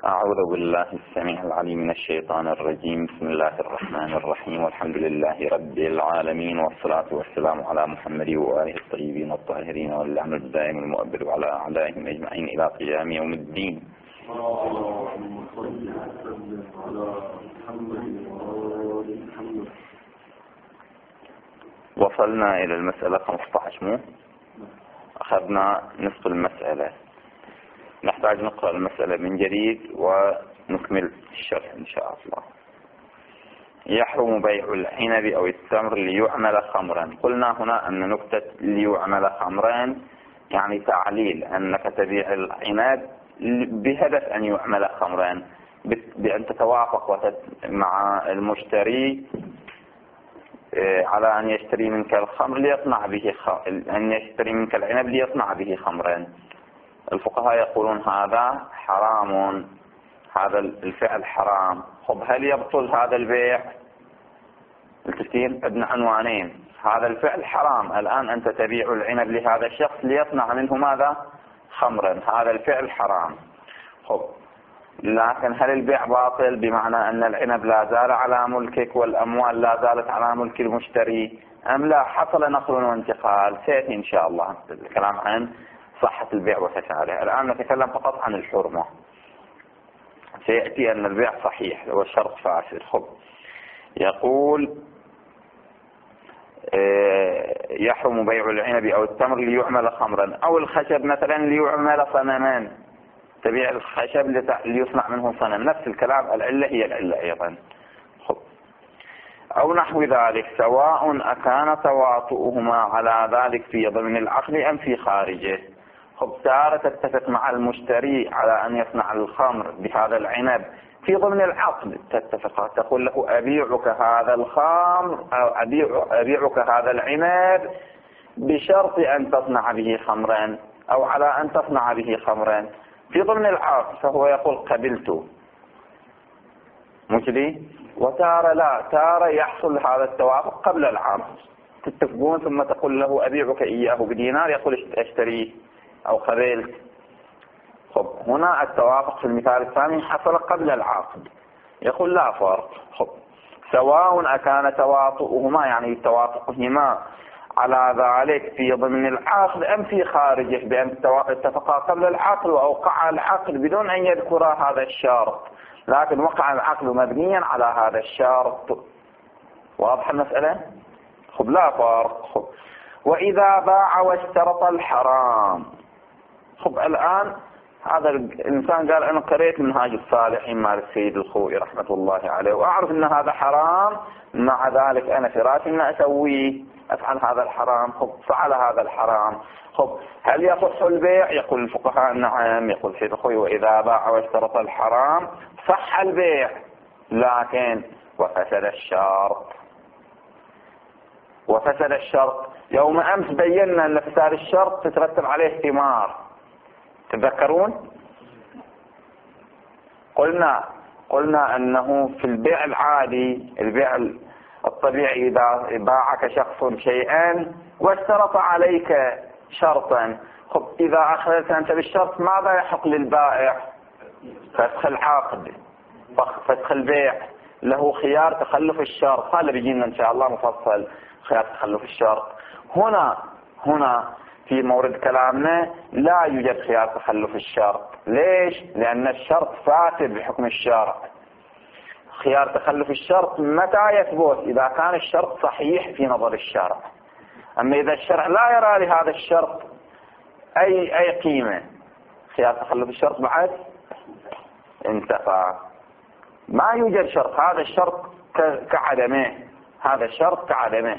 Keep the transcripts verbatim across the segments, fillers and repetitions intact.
أعوذ بالله السميع العليم من الشيطان الرجيم. بسم الله الرحمن الرحيم، والحمد لله رب العالمين، والصلاة والسلام على محمد وآله الطيبين الطاهرين، واللعنة الدائم المؤبد وعلى أعدائهم أجمعين إلى قيام يوم الدين. وصلنا إلى المسألة خمسة عشر، مو أخذنا نصف المسألة. نحتاج نقرأ المسألة من جديد ونكمل الشرح إن شاء الله. يحرم بيع العنب أو التمر ليعمل خمرا. قلنا هنا أن نكتة ليعمل خمرا يعني تعليل أنك تبيع العنب بهدف أن يعمل خمرا، بأن تتوافق مع المشتري على أن يشتري منك الخمر ليصنع به خ... أن يشتري منك العنب ليصنع به خمرا. الفقهاء يقولون هذا حرام، هذا الفعل حرام. خب هل يبطل هذا البيع؟ التفتين ابن عنوانين. هذا الفعل حرام، الآن أنت تبيع العنب لهذا الشخص ليصنع منه ماذا؟ خمرا. هذا الفعل حرام. خب لكن هل البيع باطل بمعنى أن العنب لا زال على ملكك والأموال لا زالت على ملك المشتري أم لا؟ حصل نقل وانتقال. سيأتي إن شاء الله الكلام عن صحة البيع وفساده. الآن نتكلم فقط عن الحرمة. سيأتي أن البيع صحيح والشرط فاسد. خب يقول يحرم بيع العنب أو التمر ليعمل خمرا، أو الخشب مثلا ليعمل صنما. تبيع الخشب ليصنع منه صنم، نفس الكلام، العلة هي العلة أيضا. خب أو نحو ذلك، سواء أكان تواطؤهما على ذلك في ضمن العقد أم في خارجه. خب تارة تتفق مع المشتري على أن يصنع الخمر بهذا العنب في ضمن العقد، تتفق تقول له أبيعك هذا الخمر أو أبيع أبيعك هذا العنب بشرط أن تصنع به خمرا، أو على أن تصنع به خمرا في ضمن العقد، فهو يقول قبلت مجدي. وتارة لا، تارة يحصل هذا التوافق قبل العقد، تتفقون ثم تقول له أبيعك إياه بدينار، يقول اشتريه أو قبلت. خب هنا التوافق في المثال الثاني حصل قبل العقد، يقول لا فرق. خب سواء أكان تواطؤهما يعني توافقهما على ذلك في ضمن العقد أم في خارجه، بأن اتفقا قبل العقد وأوقع العقد بدون أن يذكر هذا الشرط، لكن وقع العقد مبنيا على هذا الشرط. واضح المسألة؟ خب لا فرق. خب وإذا باع واشترط الحرام. خب الآن هذا الإنسان قال أنا قريت منهاج الصالحين مال السيد الخوئي رحمة الله عليه، وأعرف أن هذا حرام، مع ذلك أنا في راسي أن أسويه، أفعل هذا الحرام. خب فعل هذا الحرام. خب هل يصح البيع؟ يقول الفقهاء نعم. يقول السيد الخوئي وإذا باع واشترط الحرام صح البيع، لكن وفسد الشرط. وفسد الشرط يوم أمس بينا أن فساد الشرط تترتب عليه ثمار، تذكرون؟ قلنا قلنا أنه في البيع العادي، البيع الطبيعي، إذا باعك شخص شيئا واشترط عليك شرطا، خب إذا أخذت أنت بالشرط ماذا يحق للبائع؟ فسخ العقد، فسخ البيع، له خيار تخلف الشرط. هذا بيجينا إن شاء الله مفصل خيار تخلف الشرط. هنا هنا في مورد كلامنا لا يوجد خيار تخلف الشرط. ليش؟ لأن الشرط فاسد بحكم الشرع. خيار تخلف الشرط متى يثبت؟ إذا كان الشرط صحيح في نظر الشرع. أما إذا الشرع لا يرى لهذا الشرط أي أي قيمة، خيار تخلف الشرط بعد انتفى. ما يوجد شرط، هذا الشرط كعدمه، هذا الشرط كعدمه.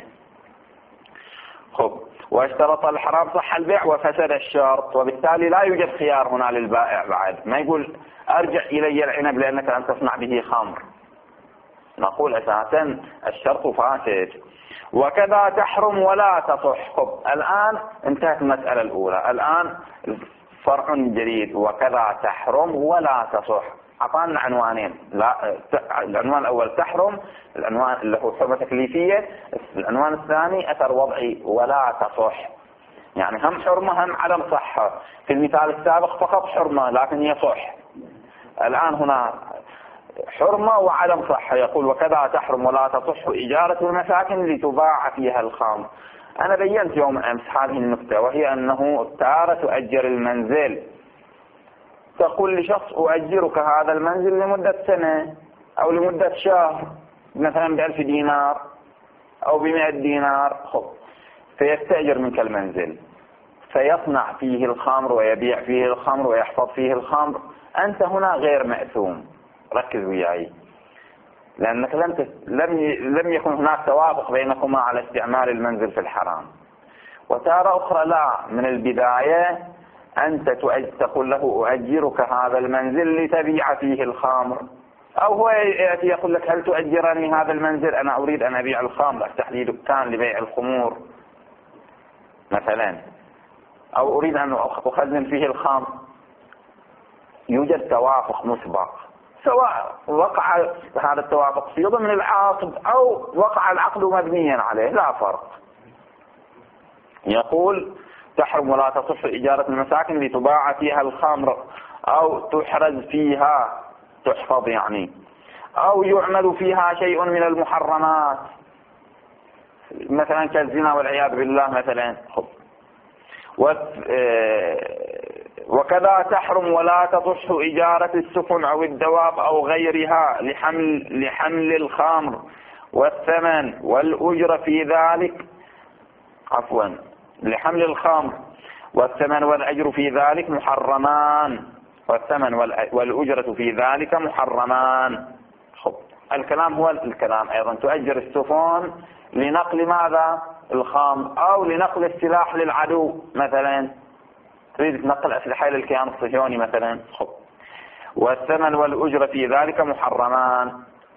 خب واشترط الحرام صح البيع وفسد الشرط، وبالتالي لا يوجد خيار هنا للبائع بعد. ما يقول أرجع إلي العنب لأنك لن تصنع به خمر، نقول أساسا الشرط فاسد. وكذا تحرم ولا تصح. خب الآن انتهت المسألة الأولى، الآن فرع جديد، وكذا تحرم ولا تصح. أعطانا عنوانين، لا العنوان الأول تحرم، العنوان اللي هو حرمة تكليفية، العنوان الثاني أثر وضعي ولا تصح، يعني هم حرمة هم عدم صحة. في المثال السابق فقط حرمة لكن يصح، الآن هنا حرمة وعدم صحة. يقول وكذا تحرم ولا تصح إجارة المساكن لتباع فيها الخمر. أنا بينت يوم أمس هذه النقطة، وهي أنه تارة تؤجر المنزل، تقول لشخص أؤجرك هذا المنزل لمدة سنة أو لمدة شهر مثلا بألف دينار أو بمئة دينار، خب فيستأجر منك المنزل فيصنع فيه الخمر ويبيع فيه الخمر ويحفظ فيه الخمر. أنت هنا غير مأثوم، ركز وياي، لأنك لم لم لم يكن هناك توافق بينكما على استعمال المنزل في الحرام. وتارة أخرى لا، من البداية أنت تقول له أؤجرك هذا المنزل لتبيع فيه الخمر، أو هو يأتي يقول لك هل تؤجرني هذا المنزل، أنا أريد أن أبيع الخمر، أفتح لي دكان لبيع الخمور مثلا، أو أريد أن أخزن فيه الخمر. يوجد توافق مسبق، سواء وقع هذا التوافق في ضمن العقد أو وقع العقد مبنيا عليه، لا فرق. يقول تحرم ولا تصح إجارة المساكن لتباع فيها الخمر أو تحرز فيها، تحفظ يعني، أو يعمل فيها شيء من المحرمات مثلا كالزنا والعياذ بالله مثلا. وكذا تحرم ولا تصح إجارة السفن أو الدواب أو غيرها لحمل, لحمل الخمر والثمن والأجر في ذلك، عفوا لحمل الخمر والثمن والأجر في ذلك محرمان، والثمن والأجرة في ذلك محرمان. خب الكلام هو الكلام أيضا، تؤجر السفن لنقل ماذا؟ الخمر، أو لنقل السلاح للعدو مثلا، تريد نقل أسلحة للكيان الصهيوني مثلا. خب والثمن والأجرة في ذلك محرمان.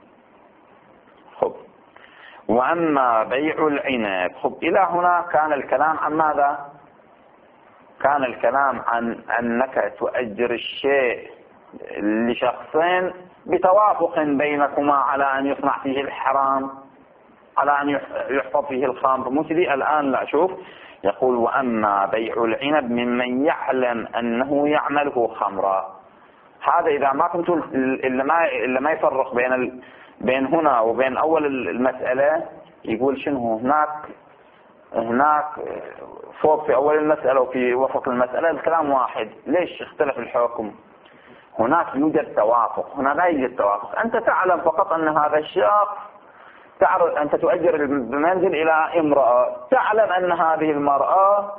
خب وأما بيع العنب، خب إلى هنا كان الكلام عن ماذا؟ كان الكلام عن أنك تؤجر الشيء لشخصين بتوافق بينكما على أن يصنع فيه الحرام، على أن يحفظ فيه الخمر. مثلي الآن لا، شوف يقول وأما بيع العنب ممن يعلم أنه يعمله خمرا. هذا إذا ما كنت اللي ما اللي ما يفرق بين ال... بين هنا وبين أول المسألة، يقول شنو هناك هناك فوق في أول المسألة وفي وسط المسألة الكلام واحد، ليش اختلف الحكم؟ هناك يوجد توافق، هنا لا يوجد توافق. أنت تعلم فقط أن هذا الشخص، تعرف أنت تؤجر المنزل إلى امرأة، تعلم أن هذه المرأة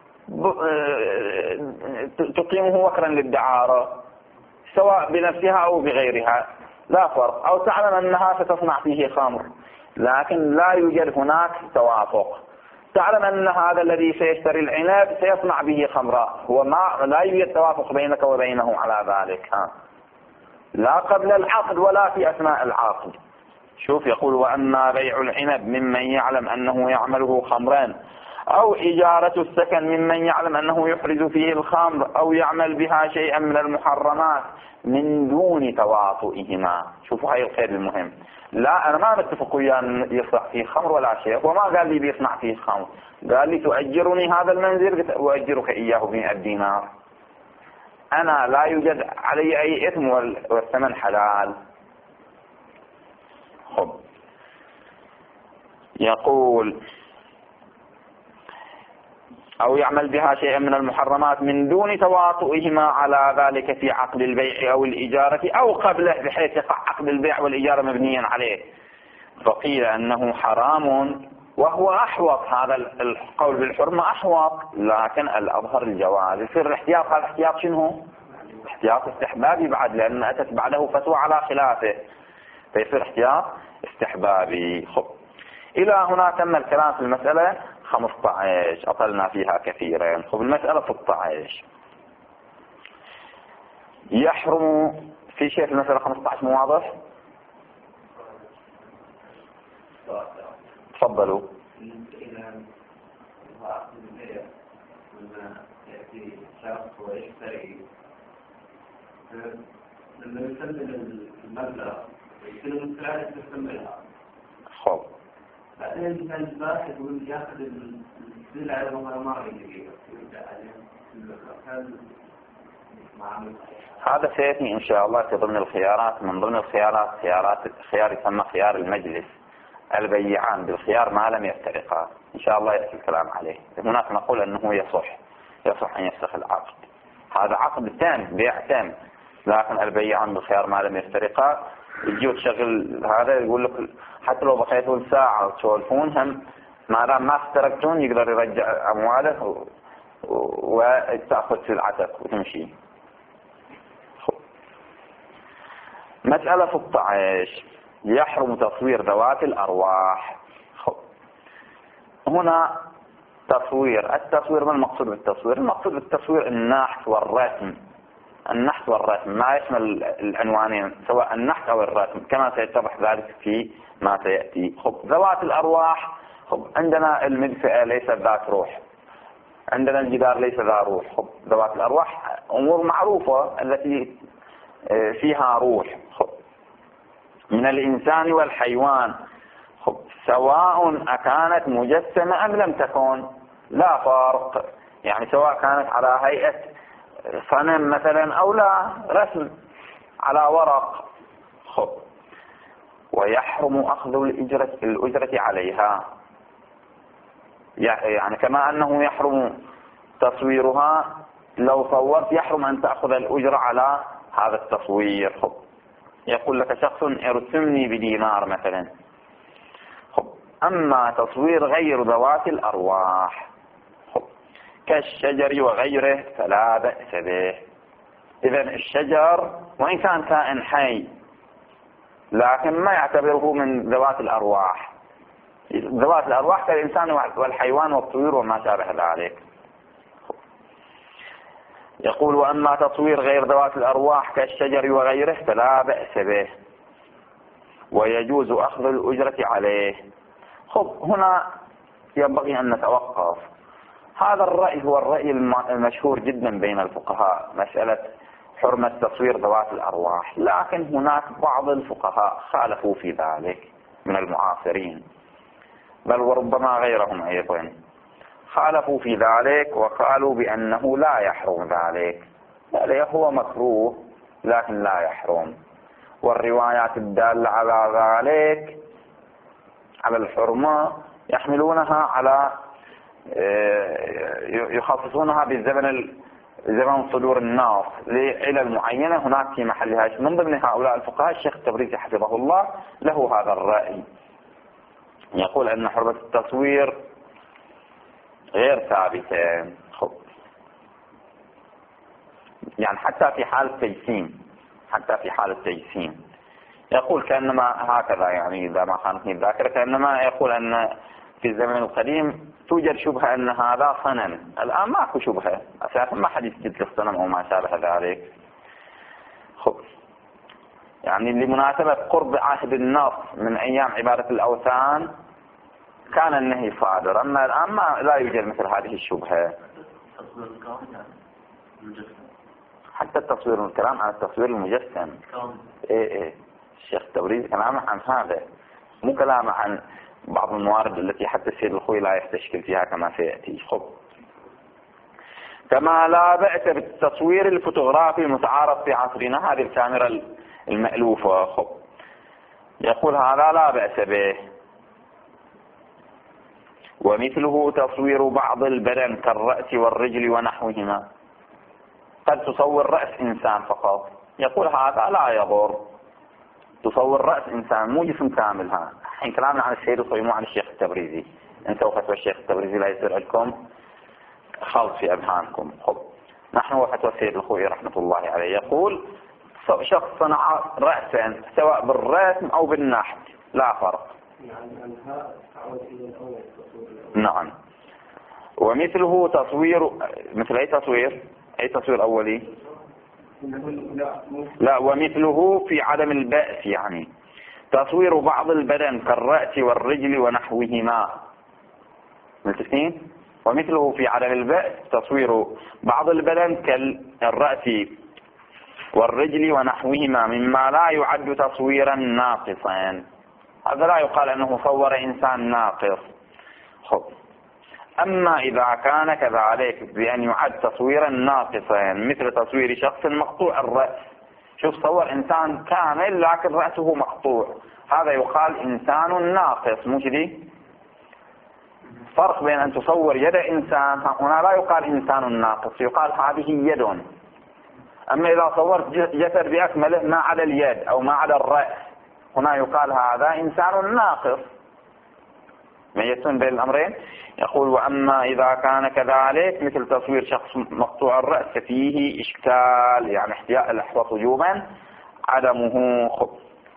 تقيمه وكرا للدعارة سواء بنفسها أو بغيرها، لا فرق، أو تعلم أنها ستصنع فيه خمر، لكن لا يوجد هناك توافق. تعلم أن هذا الذي سيشتري العنب سيصنع به خمرا، هو ما لا يوجد توافق بينك وبينه على ذلك، ها لا قبل العقد ولا في أثناء العقد. شوف يقول وأما بيع العنب ممن يعلم أنه يعمله خمرا، أو إجارة السكن ممن يعلم أنه يحرز فيه الخمر أو يعمل بها شيئا من المحرمات من دون تواطئهما. شوفوا هاي الخير المهم، لا أنا ما متفق وياه أن يصنع فيه خمر ولا شيء، وما قال لي بيصنع فيه خمر، قال لي تؤجرني هذا المنزل وأؤجرك إياه بمئة دينار، أنا لا يوجد علي أي إثم والثمن حلال. خب يقول أو يعمل بها شيئا من المحرمات من دون تواطؤهما على ذلك في عقد البيع أو الإجارة أو قبله، بحيث يقع عقد البيع والإجارة مبنيا عليه، فقيل أنه حرام وهو أحوط. هذا القول بالحرمة أحوط، لكن الأظهر الجواز. يصير الاحتياط، هذا احتياط شنو؟ احتياط استحبابي بعد، لأن أتت بعده فتوى على خلافه، فيصير احتياط استحبابي. خب إلى هنا تم الكلام في المسألة خمسة عشر، أطلنا فيها كثيرا. خب المسألة ستة عشر، يحرم في شيء في المسألة خمسة عشر مو واضح؟ تفضلوا. يأتي شخص ويشتري، لما يسلم المبلغ يكون المساعد تستمرها. خب بعدين الإنسان الباحث يقول يأخذ السلعة وهو ما يجيبها، يرجع عليه المبلغ، هذا هذا سيأتي إن شاء الله في ضمن الخيارات. من ضمن الخيارات خيارات خيار يسمى خيار المجلس، البيعان بالخيار ما لم يفترقا، إن شاء الله يأتي الكلام عليه. هناك نقول أنه يصح يصح أن يفسخ العقد، هذا عقد تام بيع تام، لكن البيعان بالخيار ما لم يفترقا. يجي تشغل هذا يقول لك حتى لو بقيتوا ساعة تسولفون هم ما دام ما افترقتون يقدر يرجع أمواله وتأخذ سلعتك وتمشي. مسألة ستة عشر، يحرم تصوير ذوات الأرواح. هنا تصوير، التصوير ما المقصود بالتصوير؟ المقصود بالتصوير النحت والرسم، النحت والرسم ما يشمل العنوانين سواء النحت أو الرسم كما سيتضح ذلك في ما سيأتي. خب ذوات الأرواح، خب عندنا المدفئة ليس ذات روح، عندنا الجدار ليس ذا روح. خب ذوات الأرواح أمور معروفة التي فيها روح، خب من الإنسان والحيوان، خب سواء أكانت مجسمة أم لم تكن لا فرق، يعني سواء كانت على هيئة صنم مثلا أو لا رسم على ورق. خب ويحرم أخذ الأجرة الأجرة عليها، يعني كما أنه يحرم تصويرها، لو صورت يحرم أن تأخذ الأجرة على هذا التصوير. خب يقول لك شخص ارسمني بدينار مثلا. خب أما تصوير غير ذوات الأرواح خب كالشجر وغيره فلا بأس به. إذن الشجر وإن كان كائن حي لكن ما يعتبره من ذوات الأرواح، ذوات الأرواح كالإنسان والحيوان والطيور وما شابه ذلك. يقول وأما تصوير غير ذوات الأرواح كالشجر وغيره فلا بأس به ويجوز أخذ الأجرة عليه. خب هنا ينبغي أن نتوقف، هذا الرأي هو الرأي المشهور جدا بين الفقهاء، مسألة حرمة تصوير ذوات الأرواح، لكن هناك بعض الفقهاء خالفوا في ذلك من المعاصرين، بل وربما غيرهم أيضا خالفوا في ذلك وقالوا بأنه لا يحرم ذلك، بل هو مكروه لكن لا يحرم. والروايات الدالة على ذلك على الحرمة يحملونها على يخصصونها بالزمن زمن صدور النص لعلل معينة هناك في محلها. من ضمن هؤلاء الفقهاء الشيخ التبريزي حفظه الله له هذا الرأي، يقول أن حرمة التصوير غير ثابتة. خب يعني حتى في حال التجسيم، حتى في حال التجسيم يقول كأنما هكذا، يعني إذا ما خانتني الذاكرة كأنما يقول أن في الزمن القديم توجد شبهة أن هذا صنم، الآن ماكو شبهة أساسا، ما حد يسجد للصنم أو ما شابه ذلك. خب يعني لمناسبة قرب عهد النص من أيام عبادة الأوثان كان النهي صادر، أما الآن ما لا يوجد مثل هذه الشبهة. حتى التصوير، الكلام عن التصوير المجسم إيه إيه الشيخ التبريزي كلامه عن هذا، مو كلامه عن بعض الموارد التي حتى السيد الخوي لا يستشكل فيها كما سيأتي. خب كما لا بأس بالتصوير الفوتوغرافي المتعارف في عصرنا، هذه الكاميرا المألوفة. خب يقول هذا لا بأس به. ومثله تصوير بعض البدن كالرأس والرجل ونحوهما، قد تصور رأس إنسان فقط، يقول هذا لا يضر، تصور رأس إنسان مو جسم كامل. ها الحين كلامنا عن السيد الخوي مو عن الشيخ التبريزي، انتوا فتوى الشيخ التبريزي لا يصير لكم خلط في أذهانكم. خب نحن وفتوى السيد الخوي رحمة الله عليه يقول شخص صنع رأسا سواء بالرسم أو بالنحت لا فرق. نعم. ومثله تصوير، مثل أي تصوير؟ أي تصوير أولي؟ لا، ومثله في عدم البأس، يعني تصوير بعض البدن كالرأس والرجل ونحوهما. ملتفتين؟ ومثله في عدم البأس تصوير بعض البدن كالرأس والرجل ونحوهما مما لا يعد تصويرا ناقصا، هذا لا يقال أنه صور إنسان ناقص. خب أما إذا كان كذلك بأن يعد تصويرا ناقصا مثل تصوير شخص مقطوع الرأس. شوف صور إنسان كامل لكن رأسه مقطوع، هذا يقال إنسان ناقص، مو كذي؟ فرق بين أن تصور يد إنسان، هنا لا يقال إنسان ناقص، يقال هذه يد. أما إذا صورت جسد بأكمله ما على اليد أو ما على الرأس، هنا يقال هذا إنسان ناقص. ميزون بين الأمرين. يقول وأما إذا كان كذلك مثل تصوير شخص مقطوع الرأس فيه إشكال، يعني احتياط وجوبا عدمه. خب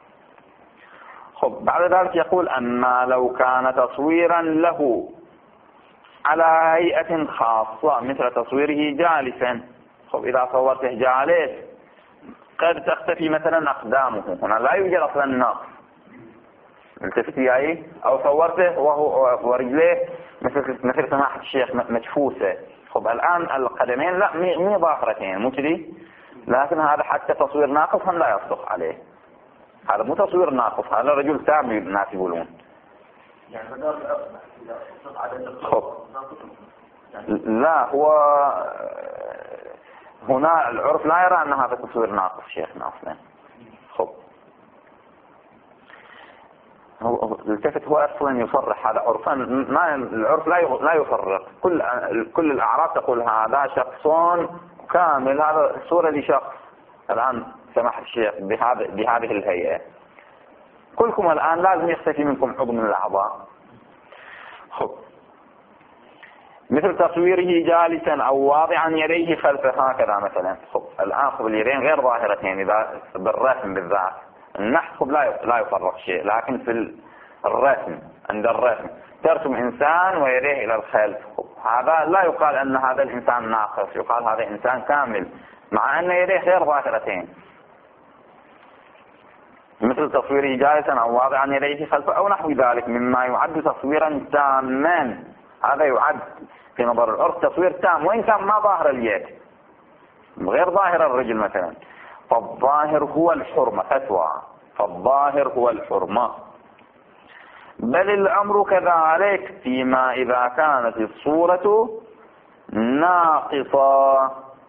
خب بعد ذلك يقول أما لو كان تصويرا له على هيئة خاصة مثل تصويره جالسا. خب إذا صورته جالس قد تختفي مثلا أقدامه، هنا لا يوجد أصلا نقص، التفت وياي. أو صورته وهو ورجليه مثل مثل سماحة الشيخ مجفوسة. خب الآن القدمين لا مي, مي ظاهرتين، مو كذي؟ لكن هذا حتى تصوير ناقص هم لا يصدق عليه، هذا مو تصوير ناقص، هذا رجل تام الناس يقولون. خب لا، هو هنا العرف لا يرى أن هذا تصوير ناقص شيخنا أصلا. خب هو التفت هو أصلا يصرح هذا عرفا، ما العرف لا لا يفرق، كل كل الأعراف تقول هذا شخص كامل، هذا صورة لشخص. الآن سمح الشيخ بهذا بهذه الهيئة، كلكم الآن لازم يختفي منكم عضو من الأعضاء. خب مثل تصويره جالسا أو واضعا يديه خلفه هكذا مثلا. خب الآن خب اليدين غير ظاهرتين إذا بالرسم بالذات، النحت خب لا لا يفرق شيء، لكن في الرسم عند الرسم ترسم إنسان ويديه إلى الخلف، هذا لا يقال أن هذا الإنسان ناقص، يقال هذا إنسان كامل مع أن يديه غير ظاهرتين. مثل تصويره جالسا أو واضعا يديه خلفه أو نحو ذلك مما يعد تصويرا تاما. هذا يعد في نظر العرف تصوير تام وإن كان ما ظاهر اليد، غير ظاهر الرجل مثلا. فالظاهر هو الحرمة، فتوى فالظاهر هو الحرمة. بل الأمر كذلك فيما إذا كانت الصورة ناقصة.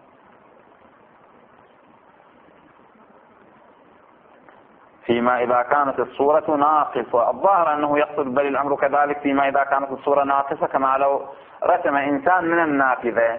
فيما إذا كانت الصورة ناقصة، الظاهر أنه يقصد بل الأمر كذلك فيما إذا كانت الصورة ناقصة، كما لو رسم إنسان من النافذة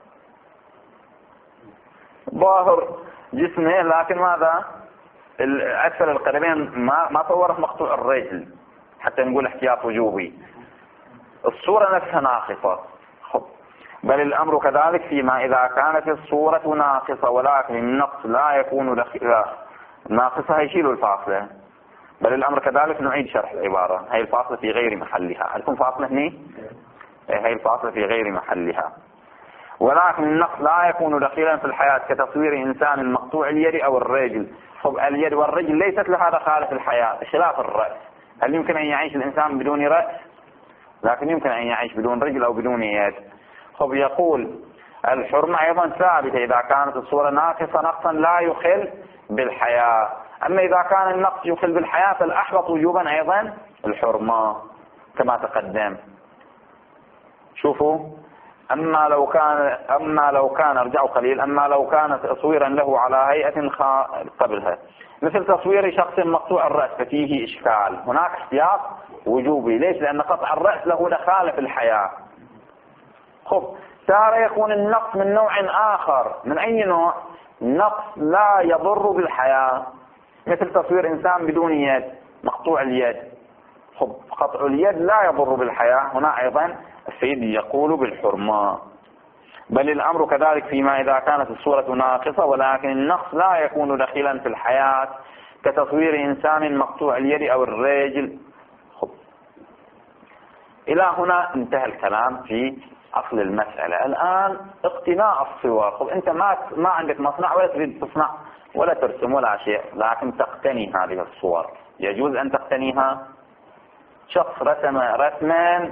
ظاهر جسمه لكن ماذا أكثر القدمين ما ما صورت مقطوع الرجل حتى نقول احتياط وجوبي، الصورة نفسها ناقصة. خب بل الأمر كذلك فيما إذا كانت الصورة ناقصة ولكن النقص لا يكون دخيلا. ناقصة يشيلوا الفاصلة. بل الأمر كذلك نعيد شرح العبارة، هي الفاصلة في غير محلها، عندكم فاصلة هني؟ هي الفاصلة في غير محلها. ولكن النقص لا يكون دخيلا في الحياة كتصوير إنسان مقطوع اليد أو الرجل. خب اليد والرجل ليست لهذا خالف الحياة خلاف الرأس. هل يمكن أن يعيش الإنسان بدون رأس؟ لكن يمكن أن يعيش بدون رجل أو بدون يد. خب يقول الحرمة أيضا ثابتة إذا كانت الصورة ناقصة نقصا لا يخل بالحياة. أما إذا كان النقص يخل بالحياة فالأحوط وجوبا أيضا الحرمة كما تقدم. شوفوا أما لو كان أما لو كان ارجعوا قليل أما لو كان تصويرا له على هيئة قبلها مثل تصوير شخص مقطوع الرأس ففيه إشكال، هناك احتياط وجوبي. ليش؟ لأن قطع الرأس له دخالة في الحياة. خب تارة يكون النقص من نوع آخر. من أي نوع؟ نقص لا يضر بالحياة، مثل تصوير إنسان بدون يد مقطوع اليد. خب قطع اليد لا يضر بالحياة، هنا أيضا السيد يقول بالحرمة. بل الأمر كذلك فيما إذا كانت الصورة ناقصة ولكن النقص لا يكون دخيلا في الحياة كتصوير إنسان مقطوع اليد أو الرجل. خب إلى هنا انتهى الكلام في أصل المسألة. الآن اقتناء الصور. خب أنت ما ما عندك مصنع ولا تريد تصنع ولا ترسم ولا شيء، لكن تقتني هذه الصور. يجوز أن تقتنيها. شخص رسم رسما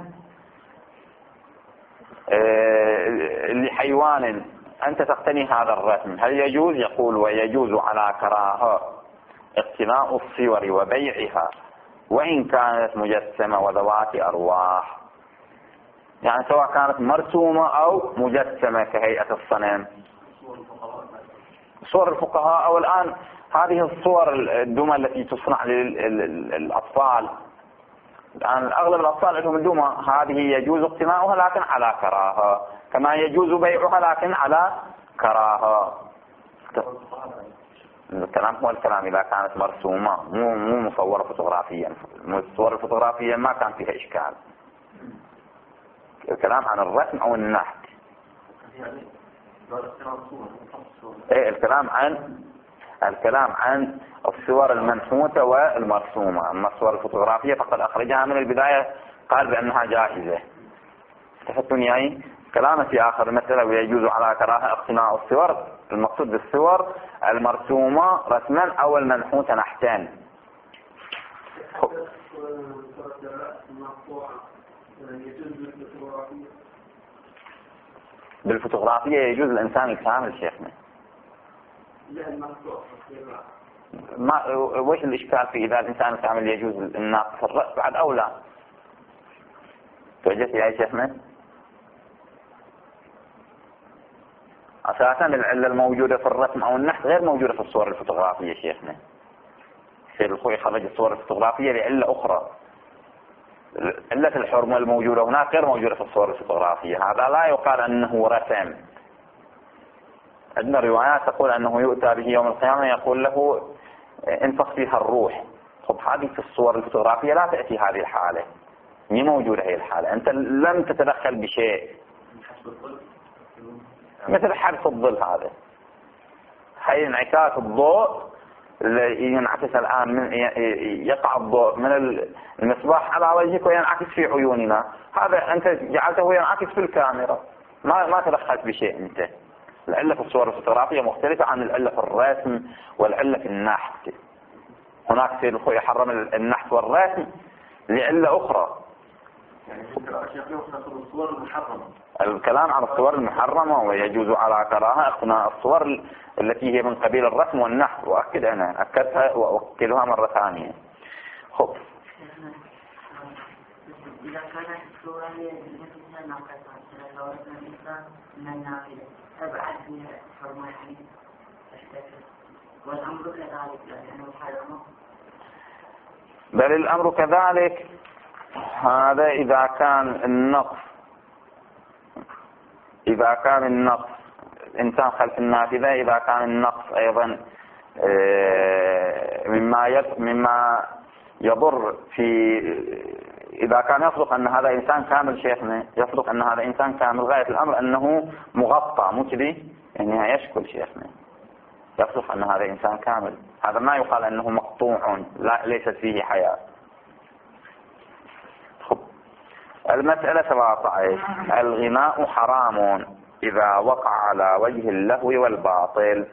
لحيوان، أنت تقتني هذا الرسم، هل يجوز؟ يقول ويجوز على كراهة اقتناء الصور وبيعها وإن كانت مجسمة وذوات أرواح. يعني سواء كانت مرسومة أو مجسمة كهيئة الصنم. صور الفقهاء أو الآن هذه الصور الدمى التي تصنع للأطفال، الآن أغلب الأطفال عندهم الدمى هذه يجوز اقتناؤها لكن على كراهة، كما يجوز بيعها لكن على كراهة. الكلام هو الكلام إذا كانت مرسومة مو مو مصورة فوتوغرافيا. الصور الفوتوغرافية ما كان فيها إشكال. الكلام عن الرسم أو النحت. إيه الكلام عن الكلام عن الصور المنحوتة والمرسومة. أما الصور الفوتوغرافية فقد أخرجها من البداية قال بأنها جائزة. استفدتني أي كلام في آخر المسألة ويجوز على كراهة اقتناء الصور. المقصود بالصور المرسومة رسما أو المنحوتة نحتا. بالفوتوغرافية يجوز الإنسان الكامل شيخنا. ما وش الإشكال في إذا الإنسان الكامل يجوز الناقص الرأس بعد أولى؟ توجهت يا شيخنا؟ أساسا العلة الموجودة في الرسم أو النحت غير موجودة في الصور الفوتوغرافية شيخنا. سيد الخوي خرج الصور الفوتوغرافية لعلة أخرى. علة الحرمة الموجودة هناك غير موجودة في الصور الفوتوغرافية. هذا لا يقال أنه رسم. عندنا روايات تقول أنه يؤتى به يوم القيامة يقول له انفخ فيها الروح. طب هذه في الصور الفوتوغرافية لا تأتي هذه الحالة، مي موجودة هي الحالة. أنت لم تتدخل بشيء مثل حبس الظل. هذا هي انعكاس الضوء ينعكس الآن من يقع الضوء من المصباح على وجهك وينعكس في عيوننا. هذا أنت جعلته ينعكس في الكاميرا، ما ما تدخلت بشيء أنت. العلة في الصور الفوتوغرافية مختلفة عن العلة في الرسم والعلة في النحت. هناك سيد الخوي حرم النحت والرسم لعلة أخرى. الكلام عن الصور المحرمة ويجوز على كراهة اقتناء الصور التي هي من قبيل الرسم والنحت. وأكد أنا أكدها وأكدها مرة ثانية. خب إذا كانت الصورة هي مثل ناقصة لو رسم الإنسان من النافلة أبعد من الحرمة يعني والأمر كذلك لأنه محرم. بل الأمر كذلك. هذا إذا كان النقص إذا كان النقص إنسان خلف النافذة، إذا كان النقص أيضا مما مما يضر في إذا كان يصدق أن هذا إنسان كامل شيخنا، يصدق أن هذا إنسان كامل غاية الأمر أنه مغطى مو كذي يعني يشكل شيخنا، يصدق أن هذا إنسان كامل. هذا ما يقال أنه مقطوع لا ليست فيه حياة. المسألة سبعة عشر. الغناء حرام إذا وقع على وجه اللهو والباطل.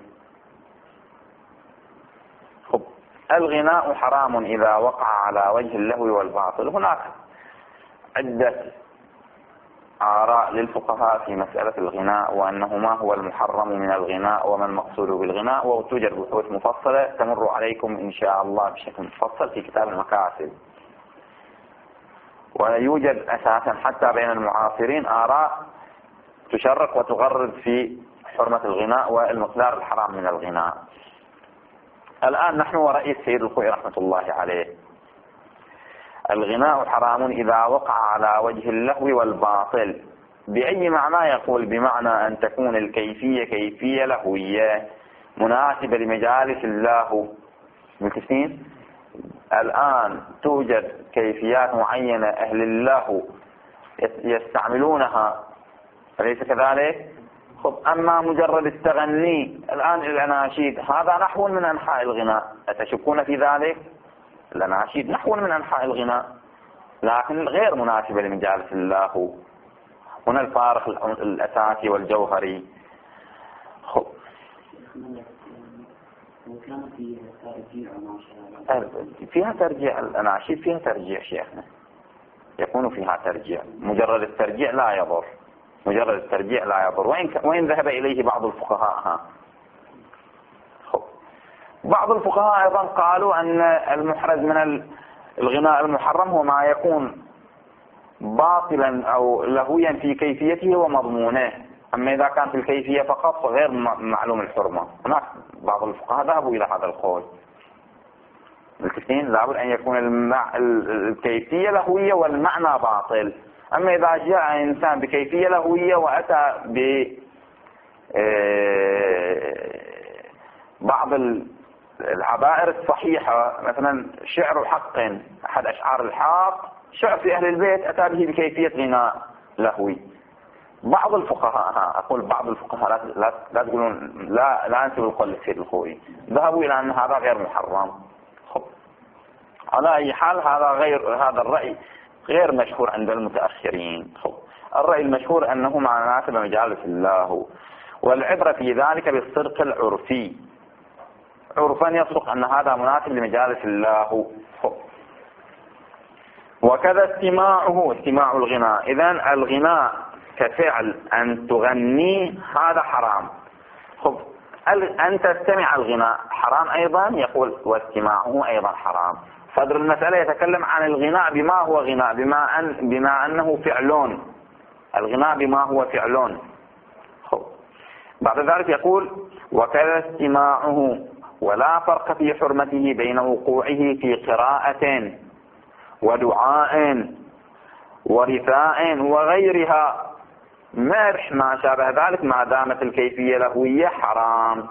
خب الغناء حرام إذا وقع على وجه اللهو والباطل. هناك عدة آراء للفقهاء في مسألة الغناء وأنه ما هو المحرم من الغناء وما المقصود بالغناء، وتوجد بحوث مفصلة تمر عليكم إن شاء الله بشكل مفصل في كتاب المكاسب. ويوجد أساسا حتى بين المعاصرين آراء تشرق وتغرد في حرمة الغناء والمقدار الحرام من الغناء. الآن نحن ورئيس سيد الخوي رحمة الله عليه. الغناء حرام إذا وقع على وجه اللهو والباطل. بأي معنى يقول؟ بمعنى أن تكون الكيفية كيفية لهوية مناسبة لمجالس اللهو. مكسين الآن توجد كيفيات معينة أهل اللهو يستعملونها، أليس كذلك؟ خب أما مجرد التغني الآن الأناشيد هذا نحو من أنحاء الغناء، أتشكون في ذلك؟ الأناشيد نحو من أنحاء الغناء لكن غير مناسبة لمجالس اللهو. هنا الفارق الأساسي والجوهري. خب فيها ترجيع الأناشيد، فيها ترجيع شيخنا، يكون فيها ترجيع. مجرد الترجيع لا يضر، مجرد الترجيع لا يضر وين وين ذهب إليه بعض الفقهاء. ها خب بعض الفقهاء أيضا قالوا أن المحرز من الغناء المحرم هو ما يكون باطلا أو لهويا في كيفيته ومضمونه. أما إذا كان في الكيفية فقط فغير معلوم الحرمة. هناك بعض الفقهاء ذهبوا إلى هذا القول. الاثنين لابد أن يكون المع... الكيفية لهوية والمعنى باطل. أما إذا جاء إنسان بكيفية لهوية وأتى ب بعض العبائر الصحيحة، مثلا شعر حق، أحد أشعار الحاق شعر في أهل البيت، أتى به بكيفية غناء لهوي. بعض الفقهاء، أقول بعض الفقهاء، لا لا تقولون لا لا أنسب القول للسيد الخوئي، ذهبوا إلى أن هذا غير محرم. خب. على أي حال هذا غير هذا الرأي غير مشهور عند المتأخرين. خب. الرأي المشهور أنه مع مناسب مجالس الله، والعبرة في ذلك بالصدق العرفي، عرفا يصدق أن هذا مناسب لمجالس الله. خب. وكذا استماعه، استماع الغناء. إذن الغناء كفعل أن تغني هذا حرام. خب. أن تستمع الغناء حرام أيضا، يقول واستماعه أيضا حرام. صدر المسألة يتكلم عن الغناء بما هو غناء، بما, أن بما أنه فعلون، الغناء بما هو فعلون. خب. بعد ذلك يقول وكذا استماعه، ولا فرق في حرمته بين وقوعه في قراءة ودعاء ورثاء وغيرها، مرح ما شابه ذلك، ما دامت الكيفية لهوية حرام.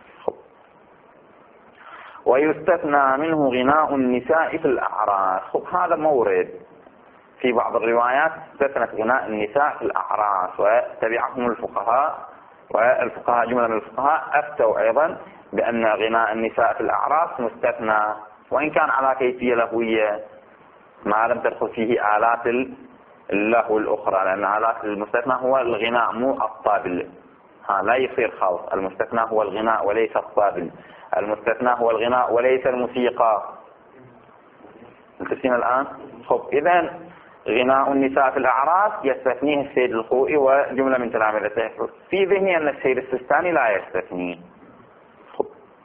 ويستثنى منه غناء النساء في الأعراس. خب. هذا مورد في بعض الروايات استثنت غناء النساء في الأعراس، وتبعهم الفقهاء، والفقهاء جملة من الفقهاء أفتوا أيضا بأن غناء النساء في الأعراس مستثنى، وإن كان على كيفية لهوية ما لم تدخل فيه آلات اللهو الأخرى، لأن آلات المستثنى هو الغناء مو الطابل. ها لا يصير خالص. المستثنى هو الغناء وليس الطابل، المستثنى هو الغناء وليس الموسيقى. متفقين الآن؟ خب. إذن غناء النساء في الأعراس يستثنيه السيد الخوئي وجملة من تلامذته. في ذهني أن السيد السيستاني لا يستثنيه. خب.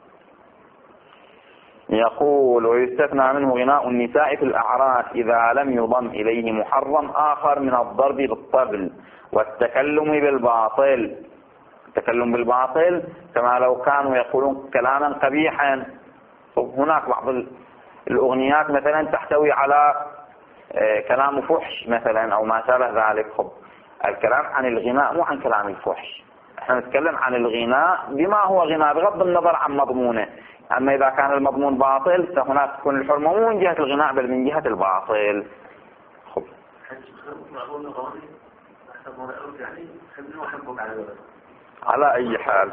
يقول ويستثنى منه غناء النساء في الأعراس إذا لم يضم إليه محرم آخر من الضرب بالطبل والتكلم بالباطل. التكلم بالباطل كما لو كانوا يقولون كلاما قبيحا. هناك بعض الأغنيات مثلا تحتوي على كلام فحش مثلا أو ما شابه ذلك. خب. الكلام عن الغناء مو عن كلام الفحش، احنا نتكلم عن الغناء بما هو غناء بغض النظر عن مضمونه. أما إذا كان المضمون باطل فهناك تكون الحرمة مو من جهة الغناء بل من جهة الباطل. خب. على أي حال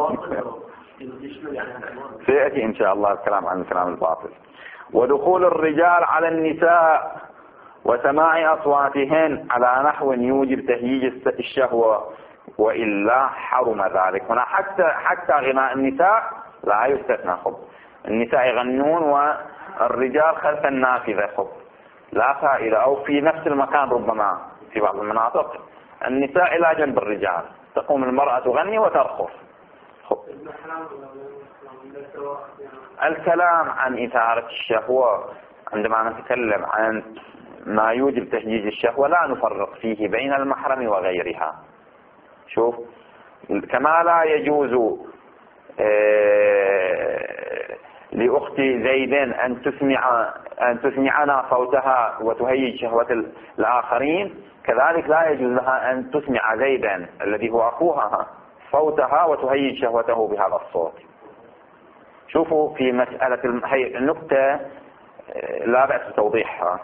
سيأتي إن شاء الله الكلام عن الكلام الباطل. ودخول الرجال على النساء وسماع أصواتهن على نحو يوجب تهييج الشهوة، وإلا حرم ذلك. هنا حتى حتى غناء النساء لا يستثنى. خب. النساء يغنون والرجال خلف النافذة. خب. لا فائدة. أو في نفس المكان ربما في بعض المناطق النساء إلى جنب الرجال، تقوم المرأة تغني وترقص. خب. الكلام عن إثارة الشهوة عندما نتكلم عن ما يوجب تهييج الشهوة لا نفرق فيه بين المحرم وغيرها. شوف. كما لا يجوز لأخت زيد أن تسمع أن تسمعنا صوتها وتهيج شهوة الآخرين، كذلك لا يجوز لها أن تسمع زيدا الذي هو أخوها صوتها وتهيج شهوته بهذا الصوت. شوفوا في مسألة هي النقطة لا بأس بتوضيحها.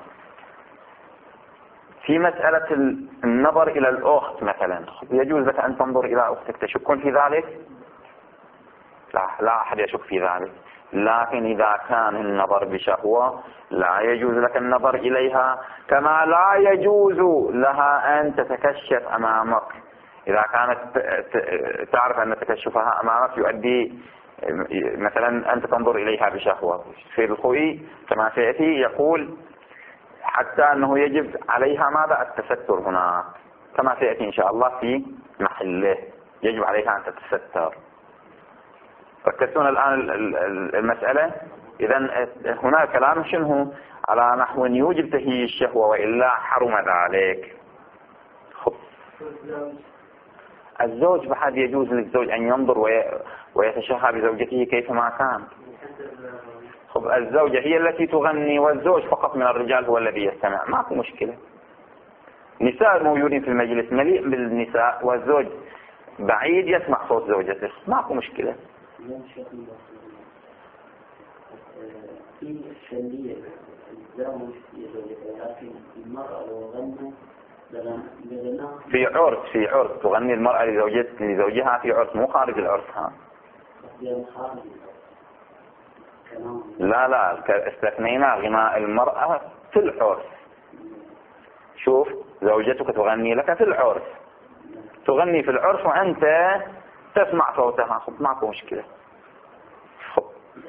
في مسألة النظر إلى الأخت مثلا، يجوز لك أن تنظر إلى أختك، تشكون في ذلك؟ لا لا أحد يشك في ذلك. لكن إذا كان النظر بشهوة لا يجوز لك النظر إليها، كما لا يجوز لها أن تتكشف أمامك إذا كانت تعرف أن تكشفها أمامك يؤدي مثلا أنت تنظر إليها بشهوة. في الخوئي كما سيأتي يقول حتى أنه يجب عليها ماذا؟ التستر هنا كما سيأتي إن شاء الله في محله، يجب عليها أن تتستر. ركزتون الآن المسألة؟ إذا هنا كلام شنو على نحو يوجب تهيئ الشهوة وإلا حرم ذلك. خب. الزوج بعد يجوز للزوج أن ينظر ويتشهى بزوجته كيفما كان. خب الزوجة هي التي تغني والزوج فقط من الرجال هو الذي يستمع، ماكو مشكلة. نساء موجودين في المجلس مليء بالنساء والزوج بعيد يسمع صوت زوجته، ماكو مشكلة. في الشلية الزوج في زوجته، لكن المرأة لو غنت في عرس في عرس تغني المرأة لزوجها في عرس، مو خارج العرس. ها لا لا استثنينا غناء المرأة في العرس. شوف زوجتك تغني لك في العرس، تغني في العرس وأنت تسمع صوتها، خب ماكو مشكلة. خب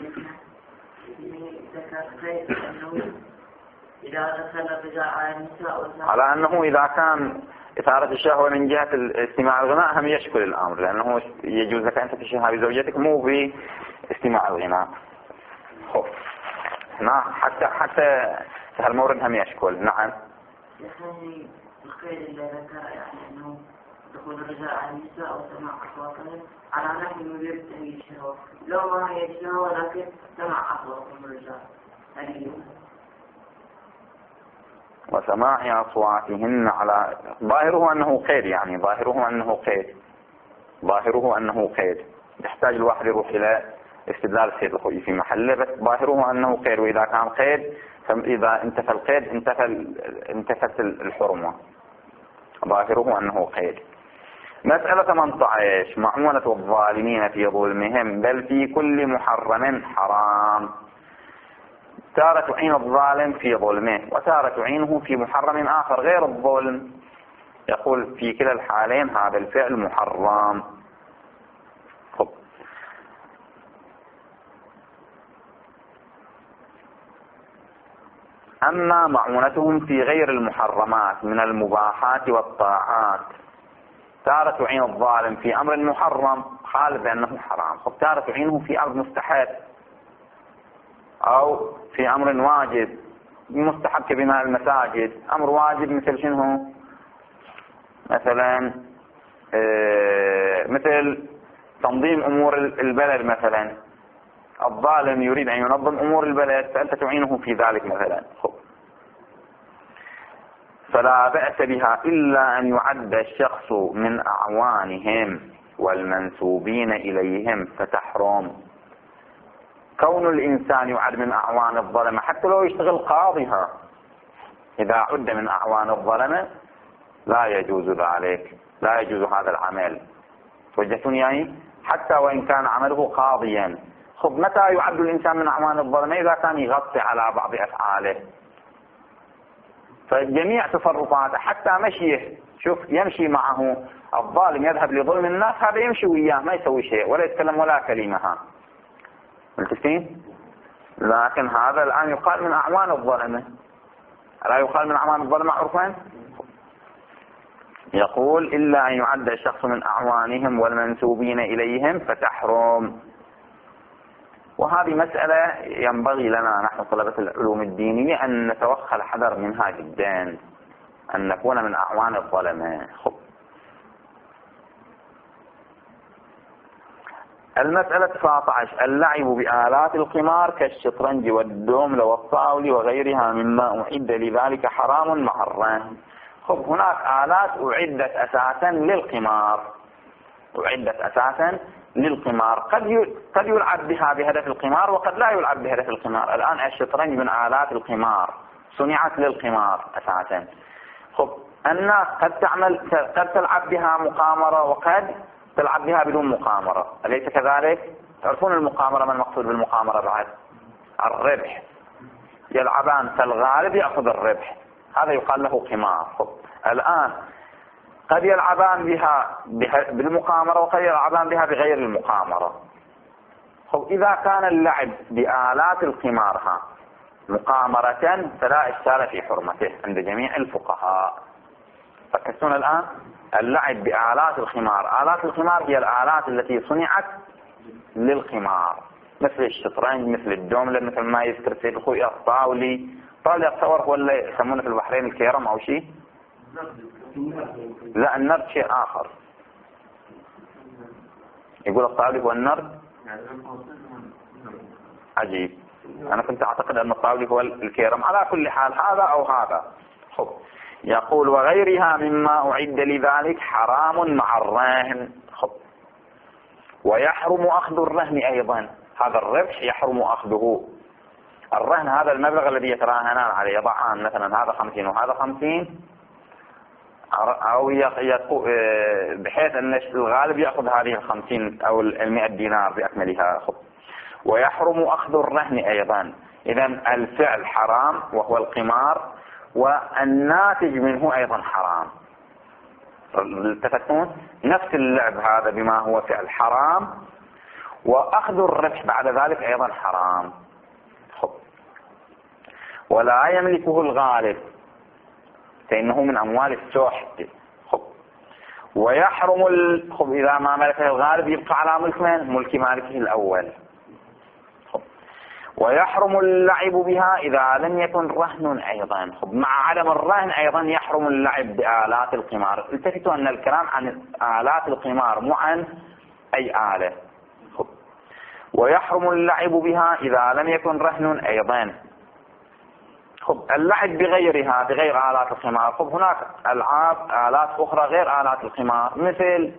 على أنه إذا كان إثارة الشهوة من جهة استماع الغناء هم يشكل الأمر، لأنه يجوز لك أن تتشهى بزوجتك مو باستماع الغناء. خب هنا حتى حتى هالمورد هم يشكل. نعم. يعني القيد اللي ذكر يعني أنه دخول الرجال على النساء وسماع أصواتهم على نحو يريد تهيئ الشهوة، لو ما هي الشهوة لكن سمع أصواتهم الرجال يعني وسماع أصواتهن على ظاهره أنه قيد، يعني ظاهره أنه قيد ظاهره أنه قيد يحتاج الواحد يروح إلى استدلال السيد الخوئي في محله، بس ظاهره أنه قيد، وإذا كان قيد فإذا انتفى القيد انتفى انتفت الحرمة، ظاهره أنه قيد. مسألة ثمانية عشر معونة الظالمين في ظلمهم بل في كل محرم حرام. تارة تعين الظالم في ظلمه وتارة تعينه في محرم آخر غير الظلم، يقول في كلا الحالين هذا الفعل محرم. خب. أما معونتهم في غير المحرمات من المباحات والطاعات، تارة تعين الظالم في أمر محرم خالف بأنه حرام، خب تارة تعينه في أمر مستحب أو في أمر واجب، مستحب كبناء المساجد، أمر واجب مثل شنو مثلا آه مثل تنظيم أمور البلد مثلا، الظالم يريد أن ينظم أمور البلد فأنت تعينه في ذلك مثلا. خب. فلا بأس بها إلا أن يعد الشخص من أعوانهم والمنسوبين إليهم فتحرم. كون الإنسان يعد من أعوان الظلمة حتى لو يشتغل قاضيها، إذا عد من أعوان الظلمة لا يجوز ذلك، لا يجوز هذا العمل. وجهتني يعني حتى وإن كان عمله قاضيا. خب متى يعد الإنسان من أعوان الظلمة؟ إذا كان يغطي على بعض أفعاله، فجميع تصرفاته حتى مشيه، شوف يمشي معه الظالم يذهب لظلم الناس، هذا يمشي وياه ما يسوي شيء ولا يتكلم ولا كلمة. ملتفتين؟ لكن هذا الآن يقال من أعوان الظلمة، لا يقال من أعوان الظلمة عرفا. يقول إلا أن يعد الشخص من أعوانهم والمنسوبين إليهم فتحرم. وهذه مسألة ينبغي لنا نحن طلبة العلوم الدينية أن نتوخى الحذر منها جدا، أن نكون من أعوان الظلمة. خب. المسألة تسعة عشر اللعب بآلات القمار كالشطرنج والدوم والطاولة وغيرها مما أعد لذلك حرام مع الرهن. خب هناك آلات أعدت أساسا للقمار، أعدت أساسا للقمار، قد قد يلعب بها بهدف القمار وقد لا يلعب بهدف القمار. الآن الشطرنج من آلات القمار، صنعت للقمار أساسا. خب الناس قد تعمل قد تلعب بها مقامرة وقد تلعب بها بدون مقامرة، أليس كذلك؟ تعرفون المقامرة، ما المقصود بالمقامرة بعد؟ الربح، يلعبان فالغالب يأخذ الربح، هذا يقال له قمار. خب الآن قد يلعبان بها بالمقامرة وقد يلعبان بها بغير المقامرة. خب إذا كان اللعب بآلات القمار ها مقامرة فلا إشكال في حرمته عند جميع الفقهاء. فكسون الآن اللعب بآلات القمار، آلات القمار هي الآلات التي صنعت للقمار، مثل الشطرنج، مثل الدوملة، مثل ما يذكر سيد الخوي الطاولي. طاولي أتصور هو اللي يسمونه في البحرين الكيرم أو شيء. لا، النرد شيء آخر. يقول الطاولي هو النرد. عجيب، أنا كنت أعتقد أن الطاولي هو الكيرم. على كل حال هذا أو هذا. خب. يقول وغيرها مما أعد لذلك حرام مع الرهن. خب. ويحرم أخذ الرهن أيضا. هذا الربح يحرم أخذه. الرهن هذا المبلغ الذي يتراهنان عليه، يضعان مثلا هذا خمسين وهذا خمسين، أو بحيث أن الغالب يأخذ هذه الخمسين أو المئة دينار بأكملها. خب. ويحرم أخذ الرهن أيضا. إذن الفعل حرام وهو القمار، والناتج منه أيضا حرام. التفتون نفس اللعب هذا بما هو فعل حرام، وأخذ الربح بعد ذلك أيضا حرام. خب. ولا يملكه الغالب فإنه من أموال السوح. خب. ويحرم ال... خب إذا ما ملكه الغالب يبقى على ملك من؟ ملك مالكه الأول. خب. ويحرم اللعب بها إذا لم يكن رهن أيضا. خب. مع عدم الرهن أيضا يحرم اللعب بآلات القمار. التفتوا أن الكلام عن آلات القمار مو عن أي آلة. خب. ويحرم اللعب بها إذا لم يكن رهن أيضا. خب. اللعب بغيرها، بغير آلات القمار. خب. هناك ألعاب آلات أخرى غير آلات القمار، مثل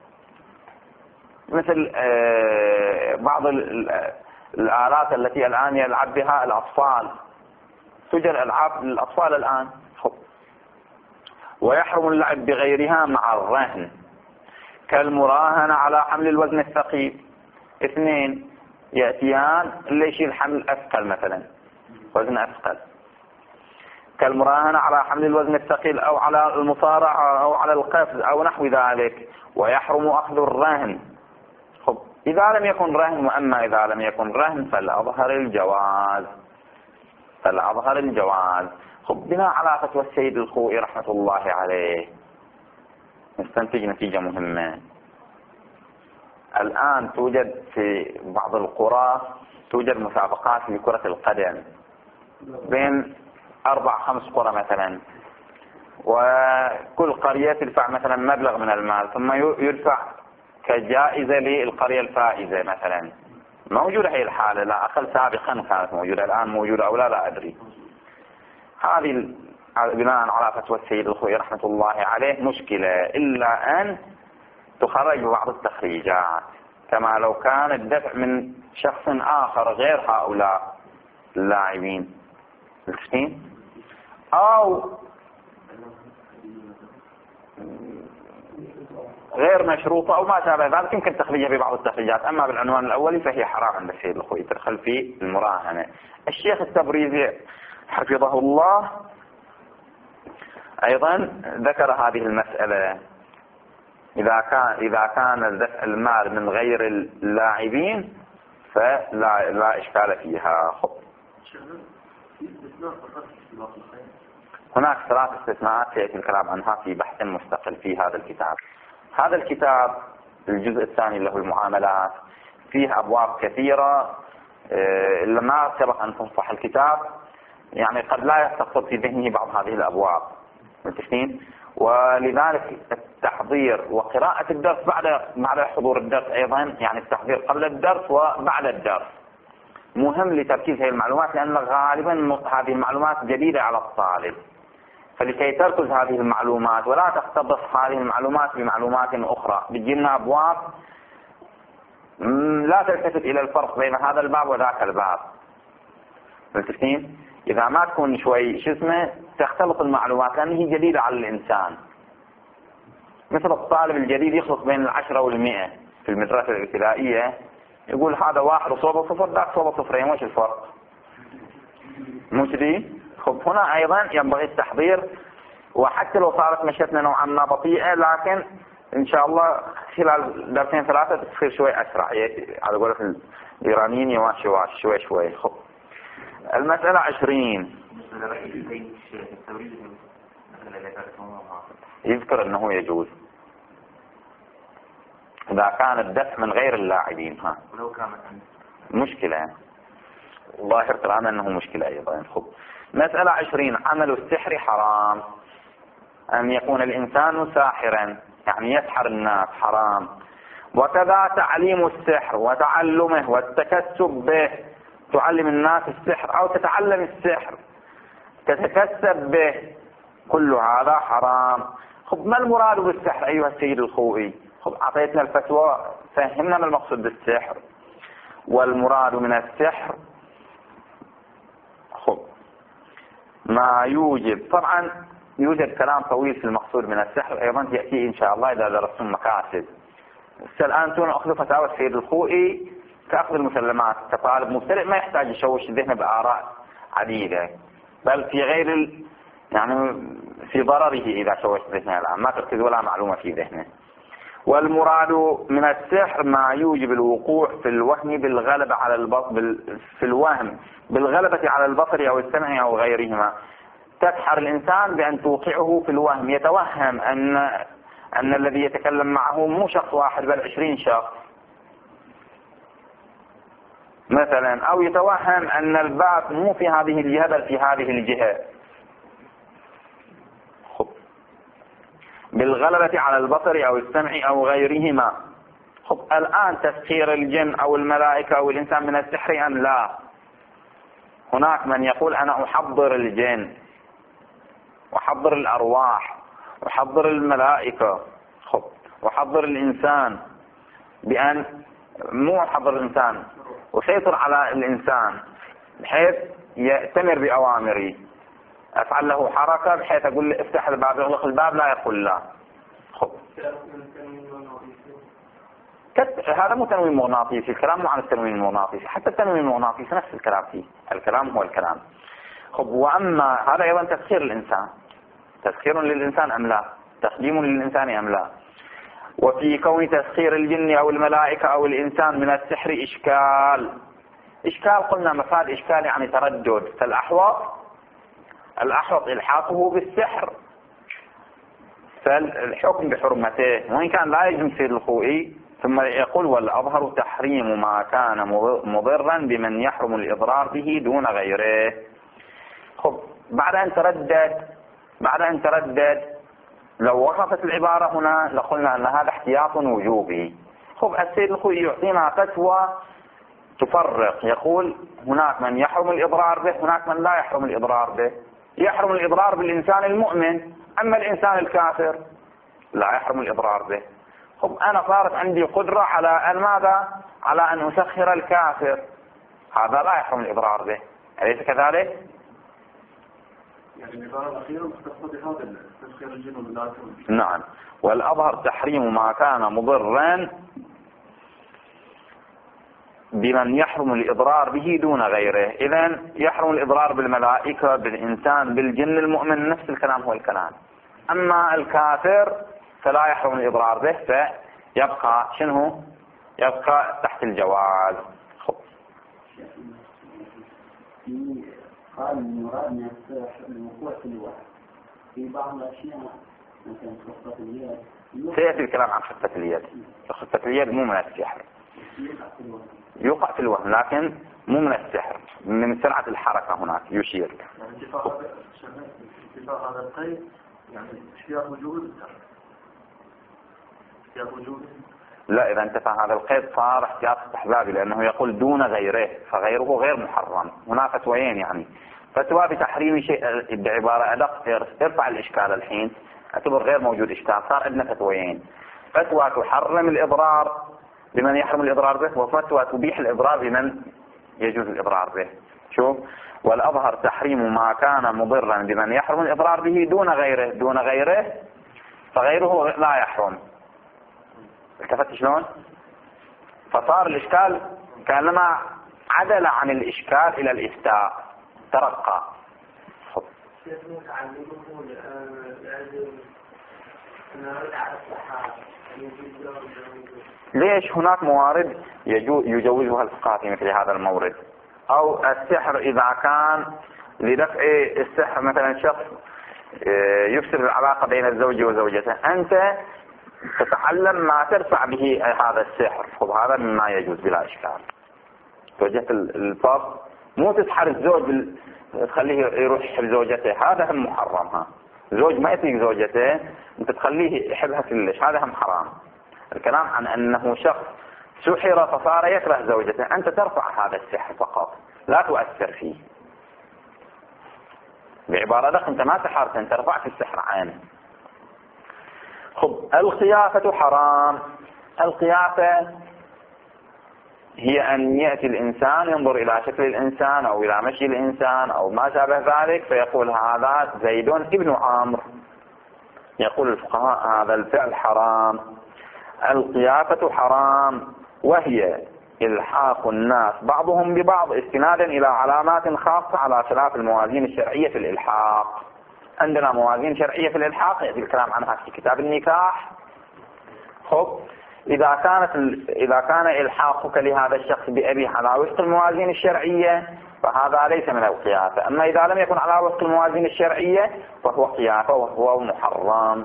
مثل آه بعض الآلات التي الآن يلعب بها الأطفال. توجد ألعاب للأطفال الآن. خب. ويحرم اللعب بغيرها مع الرهن، كالمراهنة على حمل الوزن الثقيل. اثنين يأتيان اللي يشيل حمل أثقل، مثلا وزن أثقل، كالمراهنة على حمل الوزن الثقيل أو على المصارعة أو على القفز أو نحو ذلك. ويحرم أخذ الرهن. خب. إذا لم يكن رهن، وأما إذا لم يكن رهن فالأظهر الجواز. فالأظهر الجواز. خب. بناء على فتوى السيد الخوئي رحمة الله عليه نستنتج نتيجة مهمة. الآن توجد في بعض القرى توجد مسابقات لكرة القدم بين أربع خمس قرى مثلا، وكل قرية تدفع مثلا مبلغ من المال، ثم يدفع كجائزة للقرية الفائزة مثلا. موجودة هي الحالة، لا أقل سابقا كانت موجودة، الآن موجودة أو لا لا أدري. هذه بناء على فتوى السيد الخوئي رحمة الله عليه مشكلة، إلا أن تخرج ببعض التخريجات، كما لو كان الدفع من شخص آخر غير هؤلاء اللاعبين الفتين، أو غير مشروطة أو ما شابه ذلك، يمكن تخريجها ببعض التخريجات. أما بالعنوان الأولي فهي حرام عند السيد الخوئي، تدخل في المراهنة. الشيخ التبريزي حفظه الله أيضا ذكر هذه المسألة، إذا كان إذا كان دفع المال من غير اللاعبين فلا لا إشكال فيها. خب. هناك ثلاث استثناءات سيأتي الكلام عنها في بحث مستقل في هذا الكتاب. هذا الكتاب الجزء الثاني له المعاملات، فيه أبواب كثيرة لما سبق أن تنصح الكتاب يعني قد لا يستقطب في ذهنه بعض هذه الأبواب، متفقين؟ ولذلك التحضير وقراءة الدرس بعد بعد حضور الدرس أيضا، يعني التحضير قبل الدرس وبعد الدرس مهم لتركيز هذه المعلومات، لأن غالبا هذه المعلومات جديدة على الطالب، فلكي تركز هذه المعلومات ولا تختبط هذه المعلومات بمعلومات أخرى بتجينا أبواب لا تلتفت إلى الفرق بين هذا الباب وذاك الباب، متفقين؟ إذا ما تكون شوي شو اسمه تختلط المعلومات لأنه هي جديدة على الإنسان. مثل الطالب الجديد يخلط بين العشرة والمئة في المدرسة الابتدائية، يقول هذا واحد وصوبة صفر ذاك صوبة صفرين، وش الفرق؟ مو كذي؟ خب هنا أيضا ينبغي التحضير، وحتى لو صارت مشيتنا نوعا ما بطيئة لكن إن شاء الله خلال درسين ثلاثة تصير شوي أسرع، على قولة الإيرانيين يواش يواش شوي شوي. خب المسألة عشرين يذكر أنه يجوز إذا كان الدفع من غير اللاعبين. ها ولو كان مشكلة، ظاهر كلام أنه مشكلة أيضا. خب مسألة عشرين، عمل السحر حرام، أن يكون الإنسان ساحرا يعني يسحر الناس حرام، وكذا تعليم السحر وتعلمه والتكسب به، تعلم الناس السحر أو تتعلم السحر تتكسب به، كل هذا حرام. خب ما المراد بالسحر أيها السيد الخوئي؟ خب أعطيتنا الفتوى، فهمنا ما المقصود بالسحر. والمراد من السحر خب ما يوجب، طبعا يوجد كلام طويل في المقصود من السحر أيضا يأتي إن شاء الله إذا درستم مكاسب. الآن تون أخذ فتاوى السيد الخوئي كأخذ المسلمات، كطالب مبتدئ ما يحتاج يشوش ذهنه بآراء عديدة، بل في غير ال... يعني في ضرره إذا شوش ذهنه الآن ما تركز ولا معلومة في ذهنه. والمراد من السحر ما يوجب الوقوع في الوهم بالغلبة على البصر، بال... في الوهم بالغلبة على البصر أو السمع أو غيرهما. تسحر الإنسان بأن توقعه في الوهم، يتوهم أن أن الذي يتكلم معه مو شخص واحد بل عشرين شخص مثلا، أو يتوهم أن الباب مو في هذه الجهة بل في هذه الجهة. خب. بالغلبة على البصر أو السمع أو غيرهما. خب الآن تسخير الجن أو الملائكة أو الإنسان من السحر أم لا؟ هناك من يقول أنا أحضر الجن، أحضر الأرواح، أحضر الملائكة، خب أحضر الإنسان بأن مو أحضر الإنسان وسيطر على الإنسان بحيث يأتمر بأوامري، أفعل له حركة بحيث أقول له افتح الباب، يغلق الباب لا يقول لا. خب هذا مو تنويم مغناطيسي، الكلام مو عن التنويم المغناطيسي، حتى التنويم المغناطيسي نفس الكلام فيه، الكلام هو الكلام. خب وأما هذا أيضا تسخير الإنسان، تسخير للإنسان أم لا؟ تخديم للإنسان أم لا؟ وفي كون تسخير الجن أو الملائكة أو الإنسان من السحر إشكال. إشكال قلنا مفاد إشكال يعني تردد، فالأحوط الأحوط إلحاقه بالسحر، فالحكم بحرمته، وإن كان لا يجوز سيد الخوئي ثم يقول والأظهر تحريم ما كان مضرا بمن يحرم الإضرار به دون غيره. خب بعد أن تردد بعد أن تردد لو وقفت العبارة هنا لقلنا أن هذا احتياط وجوبي. خب السيد الخوئي يعطينا فتوى تفرق، يقول هناك من يحرم الإضرار به، هناك من لا يحرم الإضرار به. يحرم الإضرار بالإنسان المؤمن، أما الإنسان الكافر لا يحرم الإضرار به. خب أنا صارت عندي قدرة على أن ماذا؟ على أن أسخر الكافر، هذا لا يحرم الإضرار به، أليس كذلك؟ يعني العبارة الأخيرة مختصة بهذا تسخير الجن والملائكة. نعم. والأظهر تحريم ما كان مضرا بمن يحرم الإضرار به دون غيره. إذن يحرم الإضرار بالملائكة، بالإنسان، بالجن المؤمن، نفس الكلام هو الكلام. أما الكافر فلا يحرم الإضرار به، فيبقى شنو؟ يبقى تحت الجواز. خب قال المراد من السحر الوقوع في الوهم في بعض الأشياء مثلا خطة اليد. سيأتي الكلام عن خطة اليد. خطة اليد مو من السحر، يوقع في الوهم لكن مو من السحر، من سرعة الحركة هناك يشير. يعني انتفاع هذا القيد يعني اشتياق وجود اشتياق وجود لا، إذا انتفى هذا القيد صار احتياط استحبابي، لأنه يقول دون غيره، فغيره غير محرم. هنا فتوين، يعني فتوى بتحريم شيء بعبارة أدق، ارفع الإشكال الحين، اعتبر غير موجود إشكال، صار عندنا فتوين: فتوى تحرم الإضرار بمن يحرم الإضرار به، وفتوى تبيح الإضرار بمن يجوز الإضرار به. شوف، والأظهر تحريم ما كان مضرا بمن يحرم الإضرار به دون غيره، دون غيره فغيره لا يحرم. التفت شلون؟ فصار الإشكال كأنما عدل عن الإشكال إلى الإفتاء، ترقى. ليش هناك موارد يجوزها الفقهاء في مثل هذا المورد؟ أو السحر إذا كان لدفع السحر، مثلا شخص يفسد العلاقة بين الزوج وزوجته، أنت تتعلم ما ترفع به هذا السحر، وهذا مما يجوز بلا إشكال. زوجة الفرد مو تسحر الزوج تخليه يروح يحب زوجته، هذا هم محرم. ها زوج ما يطيق زوجته انت تخليه يحبها كلش، هذا هم حرام. الكلام عن انه شخص سحر فصار يكره زوجته، انت ترفع هذا السحر فقط لا تؤثر فيه. بعبارة دق انت ما سحرت، انت رفعت السحر عنه. خب الخيافة حرام. الخيافة هي أن يأتي الإنسان ينظر إلى شكل الإنسان أو إلى مشي الإنسان أو ما شابه ذلك فيقول هذا زيد ابن عمرو. يقول الفقهاء هذا الفعل حرام. الخيافة حرام، وهي إلحاق الناس بعضهم ببعض استنادا إلى علامات خاصة على خلاف الموازين الشرعية في الإلحاق. عندنا موازين شرعية في الإلحاق يأتي الكلام عنها في كتاب النكاح. خب إذا كانت إذا كان إلحاقك لهذا الشخص بأبيه على وفق الموازين الشرعية فهذا ليس من الخيافة، أما إذا لم يكن على وفق الموازين الشرعية فهو خيافة وهو محرم.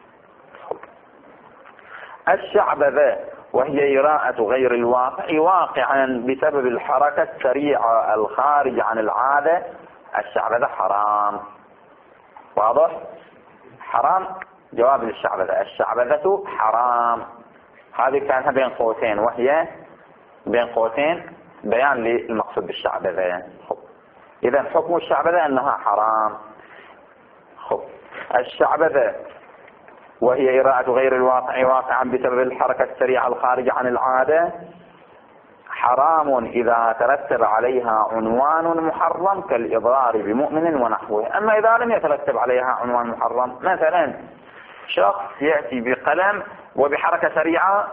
الشعبذة وهي إراءة غير الواقع واقعا بسبب الحركة السريعة الخارج عن العادة. الشعبذة حرام. واضح؟ حرام. جواب للشعبذة، الشعبذة حرام. هذه كانت بين قوسين، وهي بين قوسين بيان للمقصود بالشعبذة. إذا حكم الشعبذة أنها حرام. خب الشعبذة وهي إراءة غير الواقع واقعا بسبب الحركة السريعة الخارجة عن العادة حرام إذا ترتب عليها عنوان محرم كالإضرار بمؤمن ونحوه. أما إذا لم يترتب عليها عنوان محرم، مثلا شخص يأتي بقلم وبحركة سريعة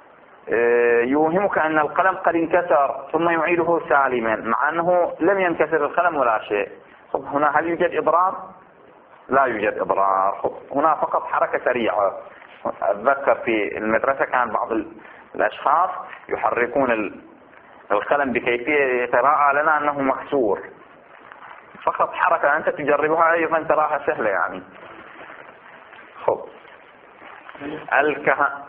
يوهمك أن القلم قد انكسر ثم يعيده سالما مع أنه لم ينكسر القلم ولا شيء. خب هنا هل يوجد إضرار؟ لا يوجد إضرار. خب هنا فقط حركة سريعة. أتذكر في المدرسة كان بعض الأشخاص يحركون القلم بكيفية يتراءى لنا أنه مكسور، فقط حركة أنت تجربها أيضا تراها سهلة يعني. خب الكه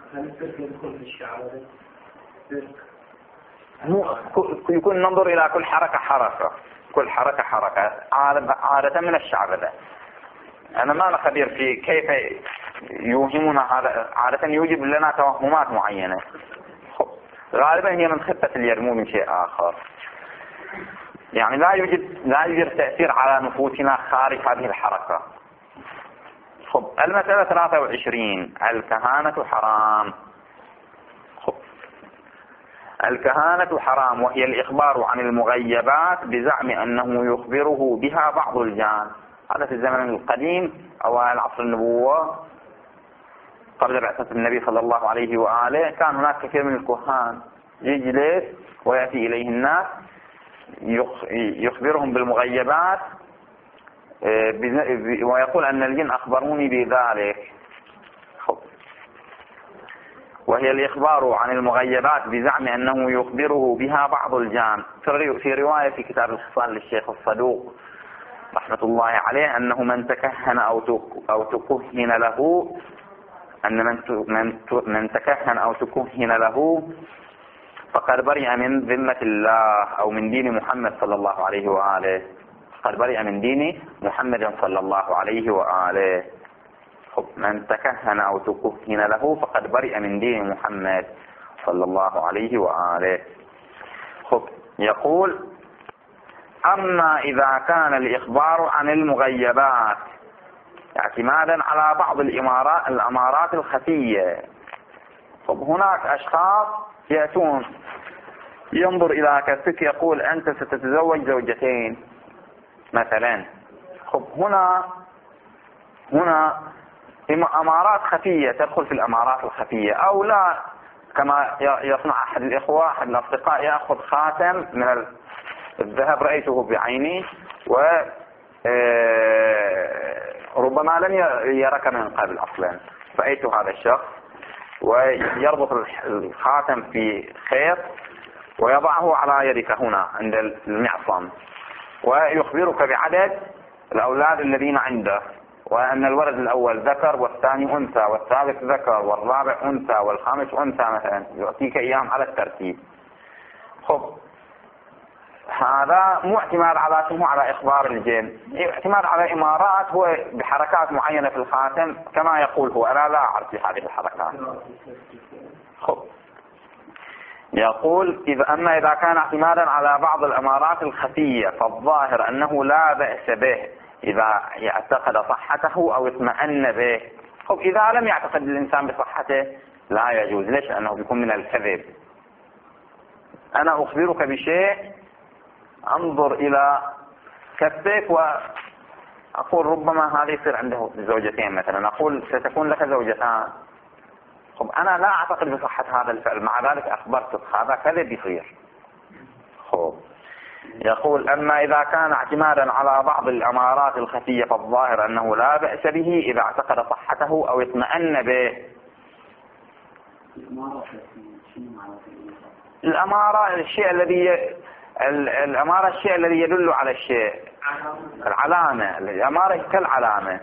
يكون ننظر إلى كل حركة حركة، كل حركة حركة عادة من الشعبذة. أنا ما أنا خبير في كيف يوهمنا هذا، عادة يوجب لنا توهمات معينة. غالبا هي من خطة اليد مو من شيء آخر، يعني لا يوجد لا يوجد تأثير على نفوسنا خارج هذه الحركة. خب المسألة ثلاثة وعشرين الكهانة حرام. خب الكهانة حرام وهي الإخبار عن المغيبات بزعم أنه يخبره بها بعض الجان. هذا في الزمن القديم أوائل عصر النبوة قبل بعثة النبي صلى الله عليه وآله كان هناك كثير من الكهان يجلس ويأتي إليه الناس يخبرهم بالمغيبات ويقول أن الجن أخبروني بذلك. وهي الإخبار عن المغيبات بزعم أنه يخبره بها بعض الجان. في رواية في كتاب الخصال للشيخ الصدوق رحمة الله عليه أنه من تكهن أو تكهن له أن من من تكهن أو تكهن له فقد برئ من ذمة الله أو من دين محمد صلى الله عليه وآله. قد برئ من دين محمد صلى الله عليه وآله. من تكهن أو تكهن له فقد برئ من دين محمد صلى الله عليه وآله. خب يقول أما إذا كان الإخبار عن المغيبات اعتمادا على بعض الإمارات الأمارات الخفية. طب هناك أشخاص يأتون ينظر إلى كفك يقول أنت ستتزوج زوجتين مثلا. خب هنا هنا أمارات خفية تدخل في الأمارات الخفية، أو لا كما يصنع أحد الإخوة أحد الأصدقاء يأخذ خاتم من الذهب رأيته بعيني و ربما لم يرك من قبل أصلا. رأيت هذا الشخص ويربط الخاتم في خيط ويضعه على يدك هنا عند المعصم ويخبرك بعدد الأولاد الذين عنده، وأن الولد الأول ذكر والثاني أنثى والثالث ذكر والرابع أنثى والخامس أنثى مثلا، يعطيك إياهم على الترتيب. خب هذا مو اعتماد على شنو، على إخبار الجن، اعتماد على إمارات هو بحركات معينة في الخاتم كما يقول هو، أنا لا أعرف هذه الحركات. خب يقول إذا أما إذا كان اعتمادا على بعض الأمارات الخفية فالظاهر أنه لا بأس به إذا يعتقد صحته أو اطمأن به. خب إذا لم يعتقد الإنسان بصحته لا يجوز. ليش؟ لأنه بيكون من الكذب. أنا أخبرك بشيء، أنظر إلى كفك وأقول ربما هذا يصير عنده زوجتين مثلا، أقول ستكون لك زوجتان. خب أنا لا أعتقد بصحة هذا الفعل، مع ذلك أخبرتك، هذا كذب يصير. خب يقول أما إذا كان اعتمادا على بعض الأمارات الخفية فالظاهر أنه لا بأس به إذا اعتقد صحته أو اطمأن به. الأمارة الشيء الذي الأمارة الشيء الذي يدل على الشيء، العلامة. الأمارة كالعلامة.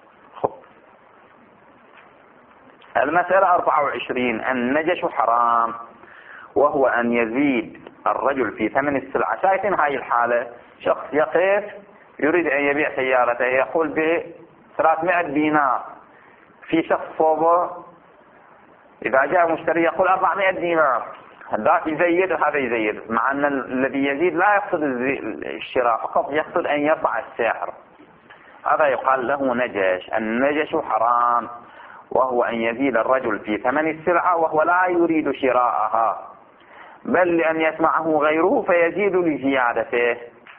المسألة أربعة وعشرين. النجش حرام وهو أن يزيد الرجل في ثمن السلعة. شايفين هاي الحالة؟ شخص يقف يريد أن يبيع سيارته، يقول ب ثلاثمائة دينار، في شخص فوقه إذا جاء مشتري يقول أربعمائة دينار، ذاك يزيد وهذا يزيد، مع أن الذي يزيد لا يقصد الشراء فقط، يقصد أن يرفع السعر. هذا يقال له نجش. النجش حرام وهو أن يزيد الرجل في ثمن السلعة وهو لا يريد شراءها، بل لأن يسمعه غيره فيزيد لزيادته،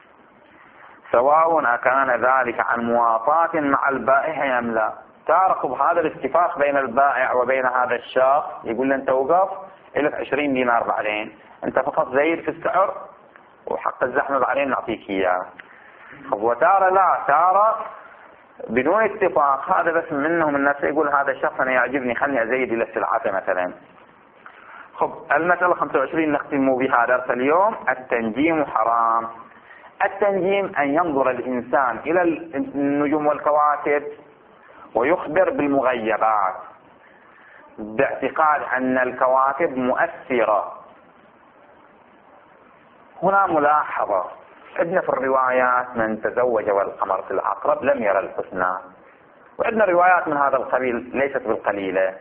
سواء أكان ذلك عن مواطاة مع البائع أم لا. تعرف هذا الاتفاق بين البائع وبين هذا الشخص، يقول له أنت وقف لك عشرين دينار، بعدين أنت فقط زيد في السعر وحق الزحمة بعدين نعطيك إياه. وتارة لا، تارة بدون اتفاق، هذا بس منهم الناس يقول هذا الشخص أنا يعجبني خلني أزيد إلى السلعة مثلا. خب المسألة خمسة وعشرين نختم بها درس اليوم. التنجيم حرام. التنجيم أن ينظر الإنسان إلى النجوم والكواكب ويخبر بالمغيبات باعتقاد أن الكواكب مؤثرة. هنا ملاحظة، عندنا في الروايات من تزوج والقمر في العقرب لم يرى الحسنى، وعندنا روايات من هذا القبيل ليست بالقليلة.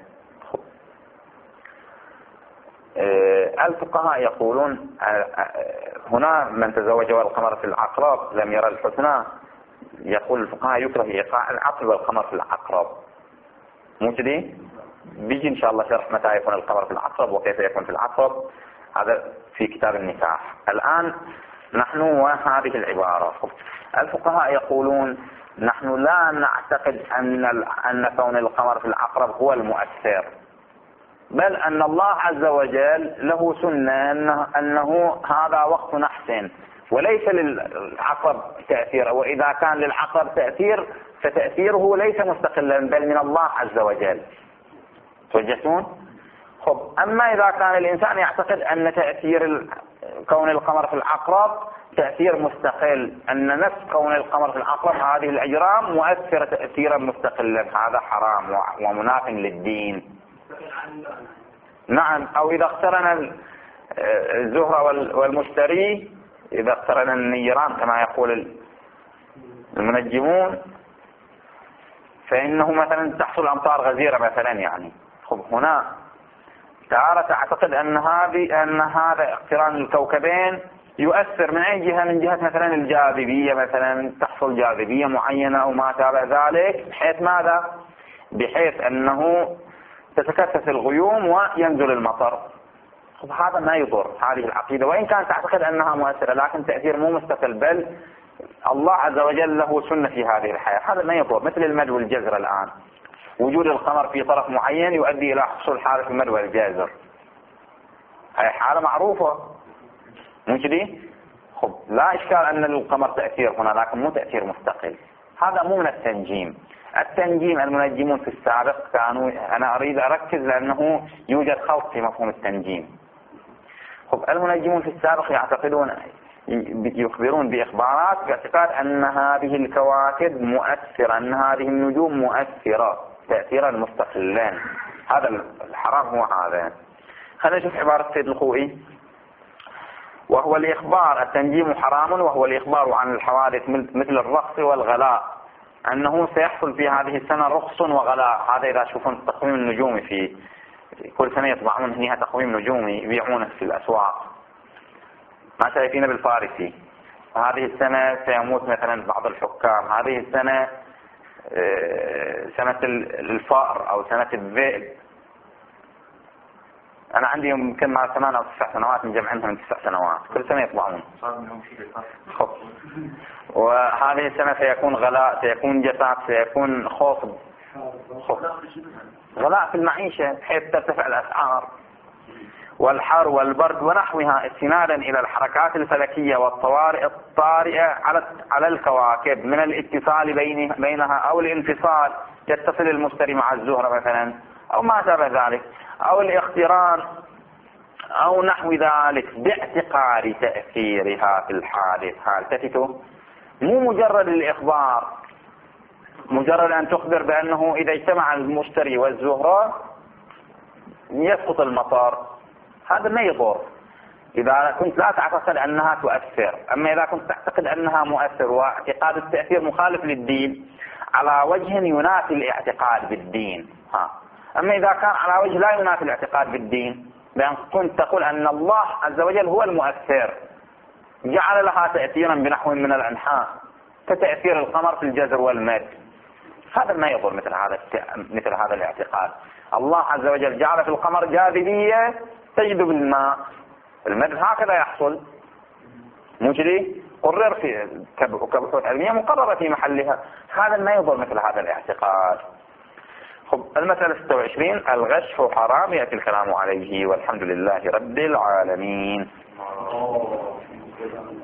الفقهاء يقولون هنا من تزوج والقمر في العقرب لم يرى الحسنى، يقول الفقهاء يكره إيقاع العقل والقمر في العقرب. مو كذي؟ بيجي إن شاء الله شرح متى يكون القمر في العقرب وكيف يكون في العقرب، هذا في كتاب النكاح. الآن نحن وهذه العبارة. الفقهاء يقولون نحن لا نعتقد أن أن كون القمر في العقرب هو المؤثر، بل أن الله عز وجل له سنة أنه, أنه هذا وقت نحس وليس للعقرب تأثير، وإذا كان للعقرب تأثير فتأثيره ليس مستقلا بل من الله عز وجل. توجهتون؟ خب أما إذا كان الإنسان يعتقد أن تأثير كون القمر في العقرب تأثير مستقل، أن نفس كون القمر في العقرب هذه الأجرام مؤثرة تأثيرا مستقلا، هذا حرام ومناف للدين. نعم. أو إذا اقترن الزهرة والمشتري، إذا اقترن النيران كما يقول المنجمون، فإنه مثلا تحصل أمطار غزيرة مثلا يعني. خب هنا تعالى تعتقد أن هذه أن هذا اقتران الكوكبين يؤثر من أي جهة؟ من جهة مثلا الجاذبية، مثلا تحصل جاذبية معينة أو ما شابه ذلك، بحيث ماذا؟ بحيث أنه تتكثف الغيوم وينزل المطر. خب هذا ما يضر هذه العقيدة، وإن كانت تعتقد أنها مؤثرة لكن تأثير مو مستقل، بل الله عز وجل له سنة في هذه الحياة، هذا ما يضر. مثل المد والجزر الآن، وجود القمر في طرف معين يؤدي إلى حصول حالة المد والجزر، هذه حالة معروفة مو كذي؟ خب لا إشكال أن القمر تأثير هنا لكن مو تأثير مستقل، هذا مو من التنجيم. التنجيم المنجمون في السابق كانوا، أنا أريد أركز لأنه يوجد خلط في مفهوم التنجيم. خب المنجمون في السابق يعتقدون يخبرون بإخبارات باعتقاد أن هذه الكواكب مؤثرة، أن هذه النجوم مؤثرة تأثيرا مستقلا. هذا الحرام هو هذا. خلينا نشوف عبارة سيد الخوئي. وهو الإخبار. التنجيم حرام وهو الإخبار عن الحوادث مثل الرقص والغلاء، أنه سيحصل في هذه السنة رقص وغلاء. هذا إذا شوفون التقويم النجومي في كل سنة يطبعون هنا تقويم نجومي يبيعونه في الأسواق، ما شايفينه بالفارسي. هذه السنة سيموت مثلا بعض الحكام، هذه السنة سنة الفأر أو سنة الذئب. أنا عندي يمكن مع ثمان أو تسع سنوات مجمعينها من تسع سنوات، كل سنة يطبعون. وهذه السنة سيكون غلاء، سيكون جفاف، سيكون خوف، غلاء في المعيشة بحيث ترتفع الأسعار، والحر والبرد ونحوها، استنادا إلى الحركات الفلكية والطوارئ الطارئة على على الكواكب من الاتصال بينها أو الانفصال، يتصل المشتري مع الزهرة مثلا أو ما شابه ذلك، أو الاقتران أو نحو ذلك، باعتقاد تأثيرها في الحادث. التفتوا، مو مجرد الإخبار، مجرد أن تخبر بأنه إذا اجتمع المشتري والزهرة يسقط المطر، هذا ما يضر إذا كنت لا تعتقد أنها تؤثر. أما إذا كنت تعتقد أنها مؤثر واعتقاد التأثير مخالف للدين على وجه ينافي الاعتقاد بالدين، ها. أما إذا كان على وجه لا ينافي الاعتقاد بالدين، بأن كنت تقول أن الله عز وجل هو المؤثر، جعل لها تأثيرا بنحو من الأنحاء كتأثير القمر في الجزر والمد، هذا ما يضر مثل هذا مثل هذا الاعتقاد. الله عز وجل جعل في القمر جاذبية تجذب الماء، المد هكذا يحصل، مو كذي؟ قرر في كبحوث علمية مقررة في محلها، هذا ما يضر مثل هذا الاعتقاد. خب، المسألة ستة وعشرين، الغش حرام، يأتي الكلام عليه، والحمد لله رب العالمين.